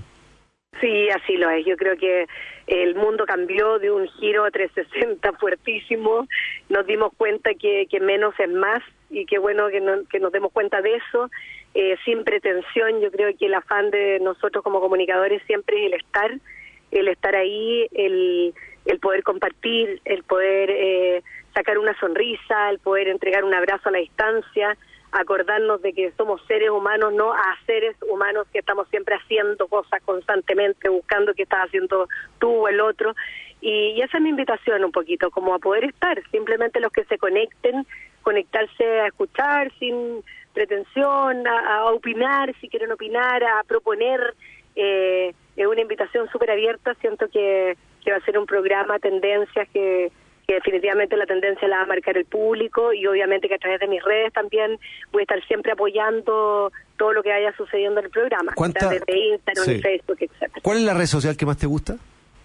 Sí, así lo es. Yo creo que el mundo cambió de un giro a trescientos sesenta fuertísimo. Nos dimos cuenta que, que menos es más y qué bueno que, no, que nos demos cuenta de eso. Eh, sin pretensión, yo creo que el afán de nosotros como comunicadores siempre es el estar, el estar ahí, el, el poder compartir, el poder eh, sacar una sonrisa, el poder entregar un abrazo a la distancia, acordarnos de que somos seres humanos, no a seres humanos que estamos siempre haciendo cosas constantemente, buscando qué estás haciendo tú o el otro. Y, y esa es mi invitación un poquito, como a poder estar, simplemente los que se conecten, conectarse a escuchar sin pretensión, a, a opinar, si quieren opinar, a proponer. Eh, es una invitación súper abierta. Siento que, que va a ser un programa, tendencias, que, que definitivamente la tendencia la va a marcar el público y obviamente que a través de mis redes también voy a estar siempre apoyando todo lo que vaya sucediendo en el programa, a través de Instagram, sí. Facebook, etcétera. ¿Cuál es la red social que más te gusta?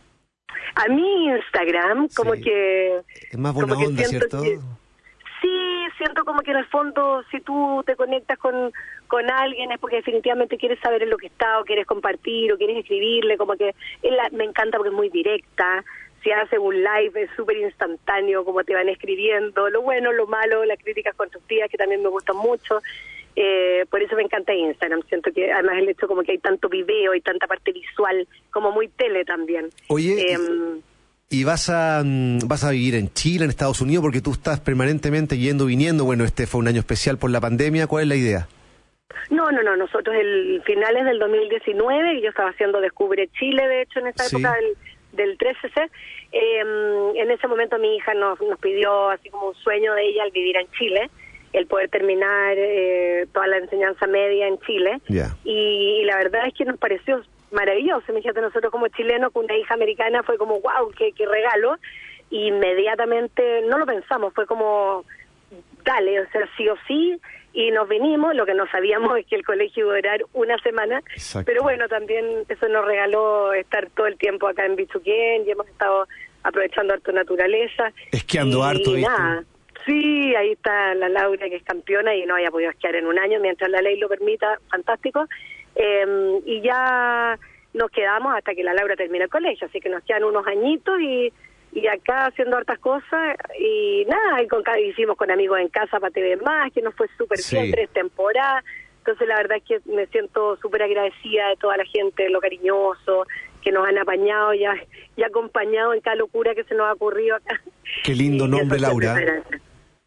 A mí Instagram, como sí. que... Es más buena onda, ¿cierto? Que, sí, siento como que en el fondo si tú te conectas con, con alguien es porque definitivamente quieres saber en lo que está o quieres compartir o quieres escribirle, como que él la, me encanta porque es muy directa. Si hace un live es súper instantáneo, como te van escribiendo, lo bueno, lo malo, las críticas constructivas que también me gustan mucho. Eh, por eso me encanta Instagram. Siento que además el hecho como que hay tanto video y tanta parte visual, como muy tele también. Oye, eh, ¿y vas a vas a vivir en Chile, en Estados Unidos? Porque tú estás permanentemente yendo, viniendo. Bueno, este fue un año especial por la pandemia. ¿Cuál es la idea? No, no, no. Nosotros el finales del dos mil diecinueve, y yo estaba haciendo Descubre Chile, de hecho, en esa sí. época del, del trece C. Eh, en ese momento mi hija nos, nos pidió así como un sueño de ella al vivir en Chile, el poder terminar eh, toda la enseñanza media en Chile. Yeah. Y, y la verdad es que nos pareció maravilloso. Imagínate, nosotros como chilenos con una hija americana fue como wow, qué, qué regalo. Y inmediatamente no lo pensamos, fue como dale, o sea, sí o sí, y nos vinimos. Lo que no sabíamos es que el colegio iba a durar una semana. Exacto. Pero bueno, también eso nos regaló estar todo el tiempo acá en Bichuquén y hemos estado aprovechando harto naturaleza. Esquiando y, harto, y nada. Sí, ahí está la Laura, que es campeona y no haya podido esquiar en un año, mientras la ley lo permita, fantástico. Eh, y ya nos quedamos hasta que la Laura termine el colegio, así que nos quedan unos añitos y, y acá haciendo hartas cosas. Y nada, y con, hicimos con amigos en casa para T V Más, que nos fue súper Sí. bien, tres temporadas. Entonces la verdad es que me siento súper agradecida de toda la gente, lo cariñoso, que nos han apañado y, ha- y acompañado en cada locura que se nos ha ocurrido acá. Qué lindo Y nombre, eso Laura. siempre será.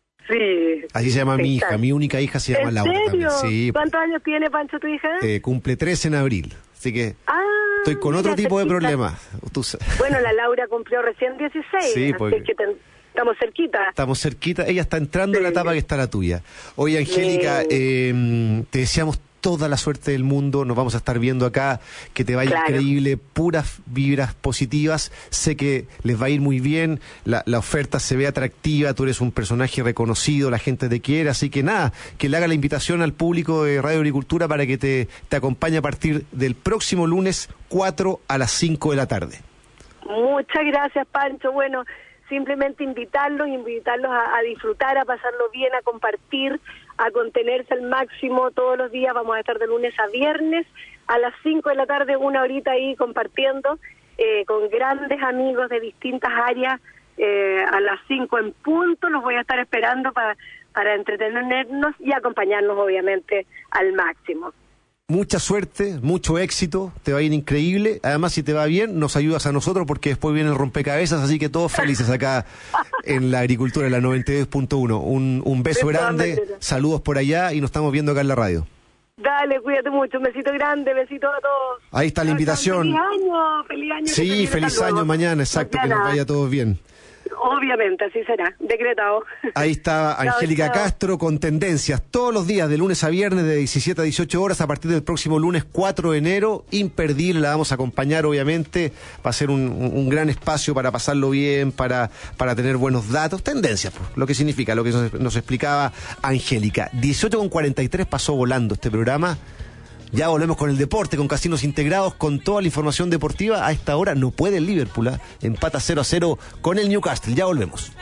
Sí. Así se llama mi Sí, hija, está. mi única hija se llama ¿En Laura serio? también. Sí, ¿Cuántos años tiene, Pancho, tu hija? eh, cumple trece en abril, así que Ah, estoy con mira, otro tipo de cerquita. problemas. Tú sa- Bueno, la Laura cumplió recién dieciséis, Sí, así porque- que ten- estamos cerquita. Estamos cerquita, ella está entrando en la etapa que está la tuya. Oye, Angélica, eh, te deseamos toda la suerte del mundo, nos vamos a estar viendo acá, que te vaya Claro. increíble, puras vibras positivas, sé que les va a ir muy bien, la, la oferta se ve atractiva, tú eres un personaje reconocido, la gente te quiere, así que nada, que le haga la invitación al público de Radio Agricultura para que te, te acompañe a partir del próximo lunes cuatro a las cinco de la tarde. Muchas gracias, Pancho. Bueno, simplemente invitarlos, invitarlos a, a disfrutar, a pasarlo bien, a compartir, a contenerse al máximo todos los días. Vamos a estar de lunes a viernes a las cinco de la tarde, una horita ahí compartiendo eh, con grandes amigos de distintas áreas. Eh, a las cinco en punto los voy a estar esperando para, para entretenernos y acompañarnos obviamente al máximo. Mucha suerte, mucho éxito, te va a ir increíble. Además, si te va bien, nos ayudas a nosotros porque después viene el rompecabezas, así que todos felices acá en la agricultura, en la noventa y dos punto uno. Un, un beso De todas grande, maneras. saludos por allá y nos estamos viendo acá en la radio. Dale, cuídate mucho, un besito grande, besito a todos. Ahí está la invitación. Feliz año, feliz año. que se Sí, viene, feliz hasta año luego. mañana, exacto, que nos Mañana. vaya todos bien. Obviamente, así será, decretado. Ahí está Chao, Angélica chao. Castro con tendencias todos los días de lunes a viernes de diecisiete a dieciocho horas a partir del próximo lunes cuatro de enero. Imperdible, la vamos a acompañar obviamente. Va a ser un, un- un gran espacio para pasarlo bien, para, para tener buenos datos. Tendencias, pues, lo que significa, lo que nos, nos explicaba Angélica. dieciocho con cuarenta y tres pasó volando este programa. Ya volvemos con el deporte, con casinos integrados, con toda la información deportiva. A esta hora no puede el Liverpool, ¿eh? Empata cero a cero con el Newcastle. Ya volvemos.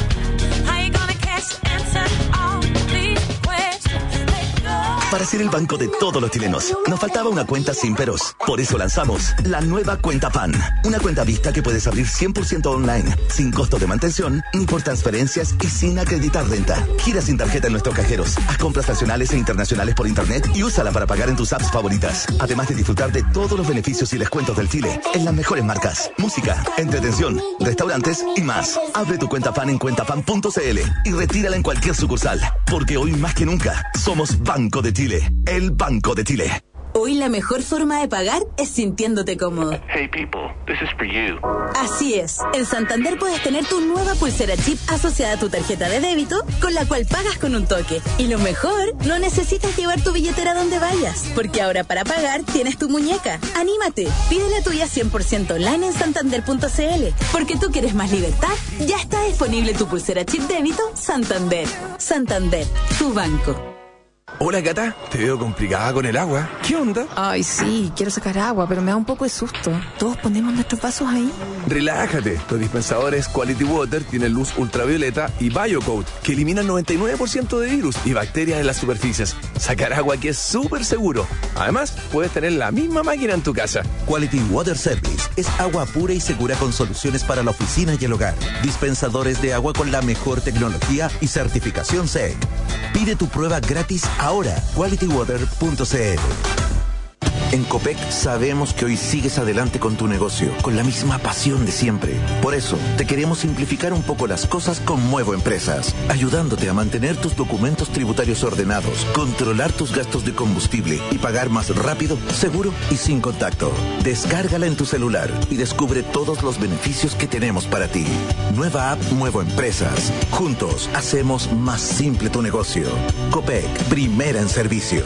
Para ser el banco de todos los chilenos, nos faltaba una cuenta sin peros. Por eso lanzamos la nueva Cuenta Pan. Una cuenta vista que puedes abrir cien por ciento online, sin costo de mantención, ni por transferencias y sin acreditar renta. Gira sin tarjeta en nuestros cajeros. Haz compras nacionales e internacionales por internet y úsala para pagar en tus apps favoritas. Además de disfrutar de todos los beneficios y descuentos del Chile en las mejores marcas, música, entretención, restaurantes y más. Abre tu cuenta Pan en cuentapan punto cl y retírala en cualquier sucursal. Porque hoy más que nunca somos Banco de Chile, el Banco de Chile. Hoy la mejor forma de pagar es sintiéndote cómodo. Hey people, this is for you. Así es, en Santander puedes tener tu nueva pulsera chip asociada a tu tarjeta de débito, con la cual pagas con un toque. Y lo mejor, no necesitas llevar tu billetera donde vayas, porque ahora para pagar tienes tu muñeca. ¡Anímate! Pide la tuya cien por ciento online en santander punto cl, porque tú quieres más libertad. Ya está disponible tu pulsera chip débito Santander. Santander, tu banco. Hola, Cata. Te veo complicada con el agua. ¿Qué onda? Ay, sí, quiero sacar agua, pero me da un poco de susto. ¿Todos ponemos nuestros vasos ahí? Relájate. Los dispensadores Quality Water tienen luz ultravioleta y BioCoat, que eliminan noventa y nueve por ciento de virus y bacterias en las superficies. Sacar agua aquí es súper seguro. Además, puedes tener la misma máquina en tu casa. Quality Water Service es agua pura y segura con soluciones para la oficina y el hogar. Dispensadores de agua con la mejor tecnología y certificación C E C. Pide tu prueba gratis ahora. quality water punto cl. En Copec sabemos que hoy sigues adelante con tu negocio, con la misma pasión de siempre. Por eso, te queremos simplificar un poco las cosas con Muevo Empresas, ayudándote a mantener tus documentos tributarios ordenados, controlar tus gastos de combustible y pagar más rápido, seguro y sin contacto. Descárgala en tu celular y descubre todos los beneficios que tenemos para ti. Nueva app Muevo Empresas. Juntos hacemos más simple tu negocio. Copec, primera en servicio.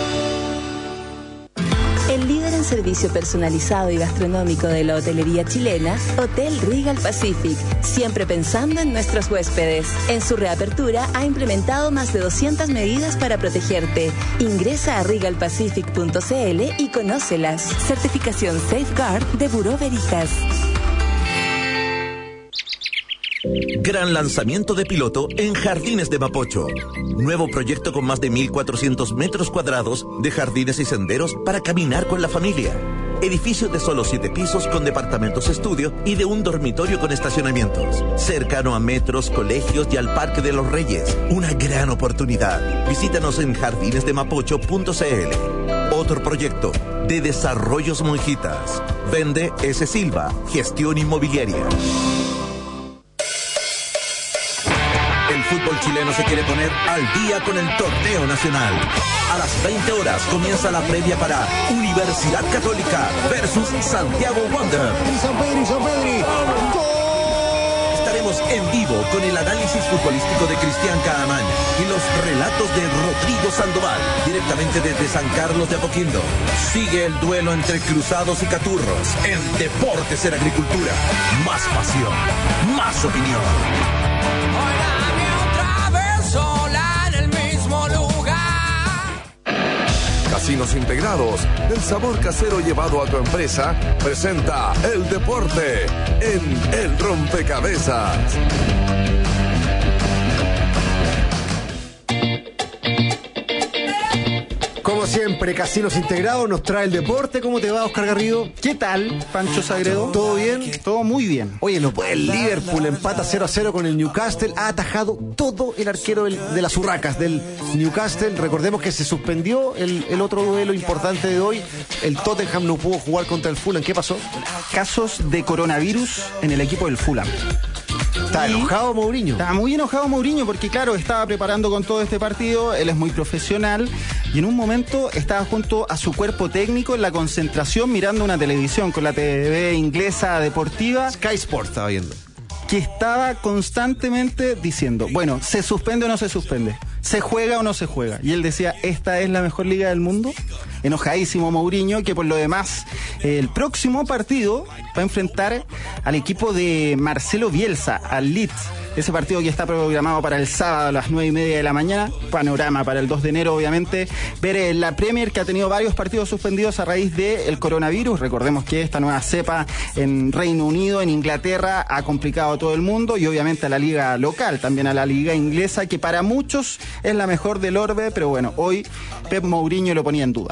El líder en servicio personalizado y gastronómico de la hotelería chilena, Hotel Regal Pacific, siempre pensando en nuestros huéspedes. En su reapertura ha implementado más de doscientas medidas para protegerte. Ingresa a regal pacific punto cl y conócelas. Certificación Safeguard de Buró Veritas. Gran lanzamiento de piloto en Jardines de Mapocho. Nuevo proyecto con más de mil cuatrocientos metros cuadrados de jardines y senderos para caminar con la familia. Edificio de solo siete pisos con departamentos estudio y de un dormitorio con estacionamientos. Cercano a metros, colegios y al Parque de los Reyes. Una gran oportunidad. Visítanos en jardines de mapocho punto c l. Otro proyecto de Desarrollos Monjitas. Vende S. Silva, Gestión Inmobiliaria. El fútbol chileno se quiere poner al día con el torneo nacional. A las veinte horas comienza la previa para Universidad Católica versus Santiago Wander. Estaremos en vivo con el análisis futbolístico de Cristian Caamaño y los relatos de Rodrigo Sandoval, directamente desde San Carlos de Apoquindo. Sigue el duelo entre Cruzados y Caturros en Deportes en Agricultura. Más pasión, más opinión. Sola en el mismo lugar. Casinos Integrados, el sabor casero llevado a tu empresa, presenta el deporte en El Rompecabezas. Como siempre, Casinos Integrados nos trae el deporte. ¿Cómo te va, Oscar Garrido? ¿Qué tal, Pancho Sagredo? ¿Todo bien? Todo muy bien. Oye, no puede el Liverpool empata cero a cero con el Newcastle. Ha atajado todo el arquero del, de las Urracas del Newcastle. Recordemos que se suspendió el, el otro duelo importante de hoy. El Tottenham no pudo jugar contra el Fulham. ¿Qué pasó? Casos de coronavirus en el equipo del Fulham. Está enojado Mourinho. Está muy enojado Mourinho porque, claro, estaba preparando con todo este partido, él es muy profesional y en un momento estaba junto a su cuerpo técnico en la concentración mirando una televisión con la T V inglesa deportiva. Sky Sports estaba viendo. Que estaba constantemente diciendo, bueno, ¿se suspende o no se suspende? ¿Se juega o no se juega? Y él decía, ¿esta es la mejor liga del mundo? Enojadísimo Mourinho, que por lo demás, eh, el próximo partido va a enfrentar al equipo de Marcelo Bielsa, al Leeds. Ese partido que está programado para el sábado a las nueve y media de la mañana. Panorama para el dos de enero, obviamente. Ver eh, la Premier, que ha tenido varios partidos suspendidos a raíz del coronavirus. Recordemos que esta nueva cepa en Reino Unido, en Inglaterra, ha complicado a todo el mundo. Y obviamente a la liga local, también a la liga inglesa, que para muchos es la mejor del orbe. Pero bueno, hoy Pep Mourinho lo ponía en duda.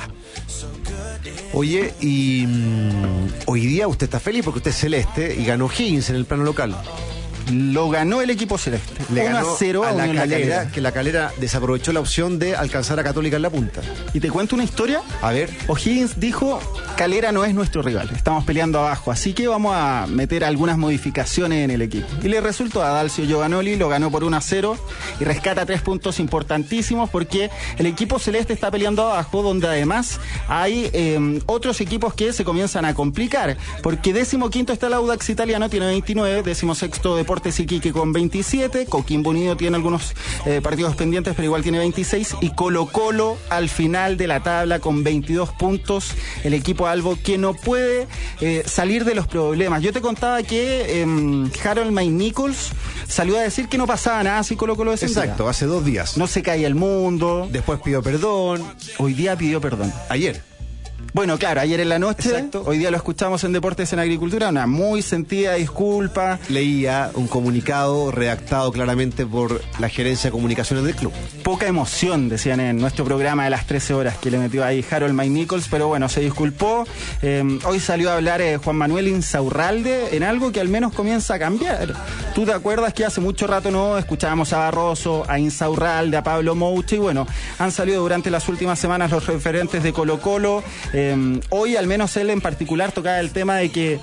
Oye, y mmm, hoy día usted está feliz porque usted es celeste y ganó Higgins en el plano local. Lo ganó el equipo celeste. Le uno ganó a cero a, a la Unión calera, La Calera. Que la Calera desaprovechó la opción de alcanzar a Católica en la punta. Y te cuento una historia. A ver. O'Higgins dijo, Calera no es nuestro rival, estamos peleando abajo, así que vamos a meter algunas modificaciones en el equipo. Y le resultó a Dalcio Giovanoli, lo ganó por uno a cero y rescata tres puntos importantísimos porque el equipo celeste está peleando abajo, donde además hay eh, otros equipos que se comienzan a complicar, porque décimo quinto está el Audax Italiano, tiene veintinueve, décimo sexto Deportes Iquique con veintisiete, Coquimbo Unido tiene algunos eh, partidos pendientes, pero igual tiene veintiséis, y Colo Colo al final de la tabla con veintidós puntos, el equipo albo que no puede eh, salir de los problemas. Yo te contaba que eh, Harold May Nichols salió a decir que no pasaba nada si Colo Colo descendía. Exacto, hace dos días. No se caía el mundo. Después pidió perdón. Hoy día pidió perdón. Ayer. Bueno, claro, ayer en la noche, exacto. Hoy día lo escuchamos en Deportes en Agricultura, una muy sentida disculpa. Leía un comunicado redactado claramente por la gerencia de comunicaciones del club. Poca emoción, decían en nuestro programa de las trece horas que le metió ahí Harold May Nichols, pero bueno, se disculpó. Eh, hoy salió a hablar eh, Juan Manuel Insaurralde en algo que al menos comienza a cambiar. ¿Tú te acuerdas que hace mucho rato no escuchábamos a Barroso, a Insaurralde, a Pablo Mouche? Y bueno, han salido durante las últimas semanas los referentes de Colo Colo. Eh, hoy al menos él en particular tocaba el tema de que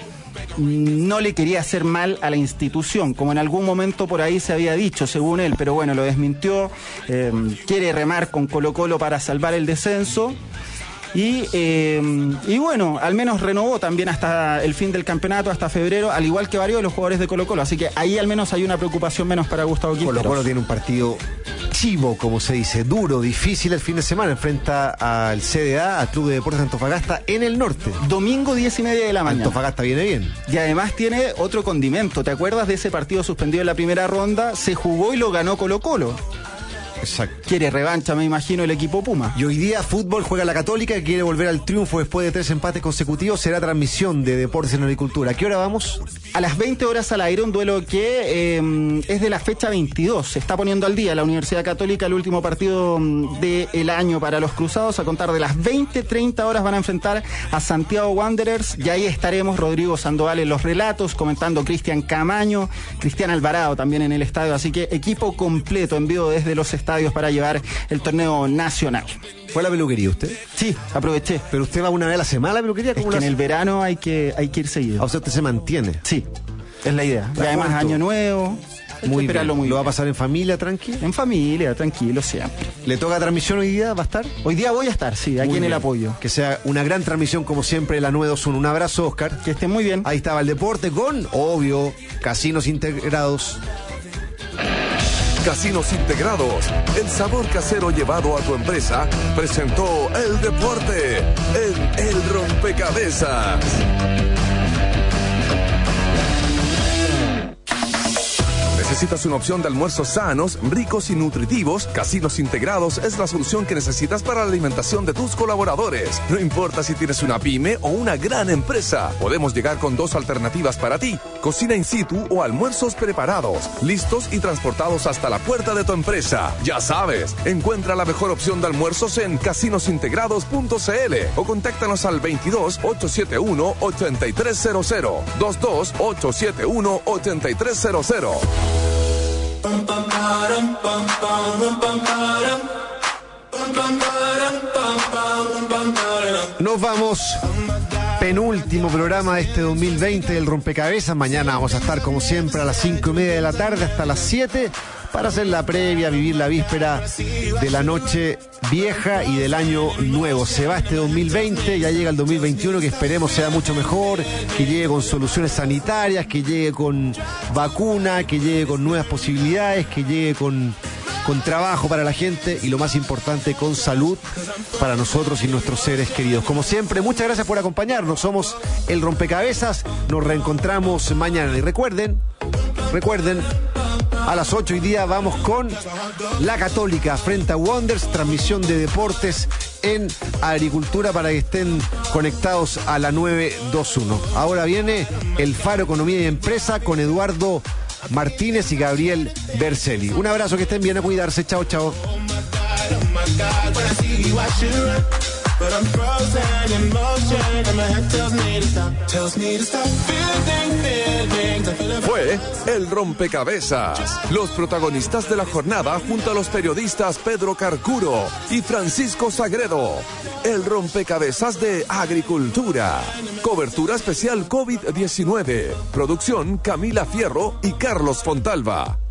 no le quería hacer mal a la institución, como en algún momento por ahí se había dicho, según él, pero bueno, lo desmintió. Eh, quiere remar con Colo Colo para salvar el descenso. Y, eh, y bueno, al menos renovó también hasta el fin del campeonato, hasta febrero, al igual que varios de los jugadores de Colo Colo. Así que ahí al menos hay una preocupación menos para Gustavo Quinteros. Colo Colo tiene un partido chivo, como se dice, duro, difícil el fin de semana. Enfrenta al C D A, al Club de Deportes Antofagasta, en el norte. Domingo diez y media de la mañana. Antofagasta viene bien. Y además tiene otro condimento. ¿Te acuerdas de ese partido suspendido en la primera ronda? Se jugó y lo ganó Colo Colo. Exacto. Quiere revancha, me imagino, el equipo Puma. Y hoy día fútbol juega la Católica, que quiere volver al triunfo después de tres empates consecutivos. Será transmisión de Deportes en Agricultura. ¿A qué hora vamos? A las veinte horas al aire, un duelo que eh, es de la fecha veintidós. Se está poniendo al día la Universidad Católica, el último partido del año para los Cruzados. A contar de las veinte treinta horas van a enfrentar a Santiago Wanderers. Y ahí estaremos Rodrigo Sandoval en los relatos, comentando Cristian Camaño, Cristian Alvarado también en el estadio. Así que equipo completo en vivo desde los estadios para llevar el torneo nacional. ¿Fue a la peluquería usted? Sí, aproveché. ¿Pero usted va una vez a la semana a la peluquería? Es que en el verano hay que, hay que ir seguido. O sea, usted se mantiene. Sí, es la idea. Y además ¿Cuánto? año nuevo. Muy bien. Muy ¿Lo va a bien. pasar en familia, tranqui? En familia, tranquilo, siempre. ¿Le toca transmisión hoy día? ¿Va a estar? Hoy día voy a estar, sí, aquí Muy en el bien. apoyo. Que sea una gran transmisión, como siempre, la nueve dos uno. Un abrazo, Oscar. Que estén muy bien. Ahí estaba el deporte con, obvio, casinos integrados. Casinos Integrados, el sabor casero llevado a tu empresa, presentó el deporte en El Rompecabezas. ¿Necesitas una opción de almuerzos sanos, ricos y nutritivos? Casinos Integrados es la solución que necesitas para la alimentación de tus colaboradores. No importa si tienes una pyme o una gran empresa, podemos llegar con dos alternativas para ti: cocina in situ o almuerzos preparados, listos y transportados hasta la puerta de tu empresa. Ya sabes, encuentra la mejor opción de almuerzos en casinos integrados punto c l o contáctanos al veintidós, ochocientos setenta y uno, ochenta y tres cero cero, veintidós, ochocientos setenta y uno, ochenta y tres cero cero. Nos vamos. Penúltimo programa de este dos mil veinte del Rompecabezas. Mañana vamos a estar como siempre a las cinco y media de la tarde hasta las siete para hacer la previa, vivir la víspera de la noche vieja y del año nuevo. Se va este dos mil veinte, ya llega el dos mil veintiuno, que esperemos sea mucho mejor, que llegue con soluciones sanitarias, que llegue con vacuna, que llegue con nuevas posibilidades, que llegue con, con trabajo para la gente y, lo más importante, con salud para nosotros y nuestros seres queridos. Como siempre, muchas gracias por acompañarnos. Somos El Rompecabezas. Nos reencontramos mañana. Y recuerden, recuerden, a las ocho hoy día vamos con la Católica frente a Wanderers, transmisión de deportes en Agricultura para que estén conectados a la nueve dos uno. Ahora viene el Faro Economía y Empresa con Eduardo Martínez y Gabriel Berceli. Un abrazo, que estén bien, a cuidarse. Chao, chao. But I'm frozen in motion and my head tells me to stop, tells me to stop feeling feelings. I feel Fue El Rompecabezas. Los protagonistas de la jornada junto a los periodistas Pedro Carcuro y Francisco Sagredo. El Rompecabezas de Agricultura. Cobertura especial COVID diecinueve. Producción Camila Fierro y Carlos Fontalva.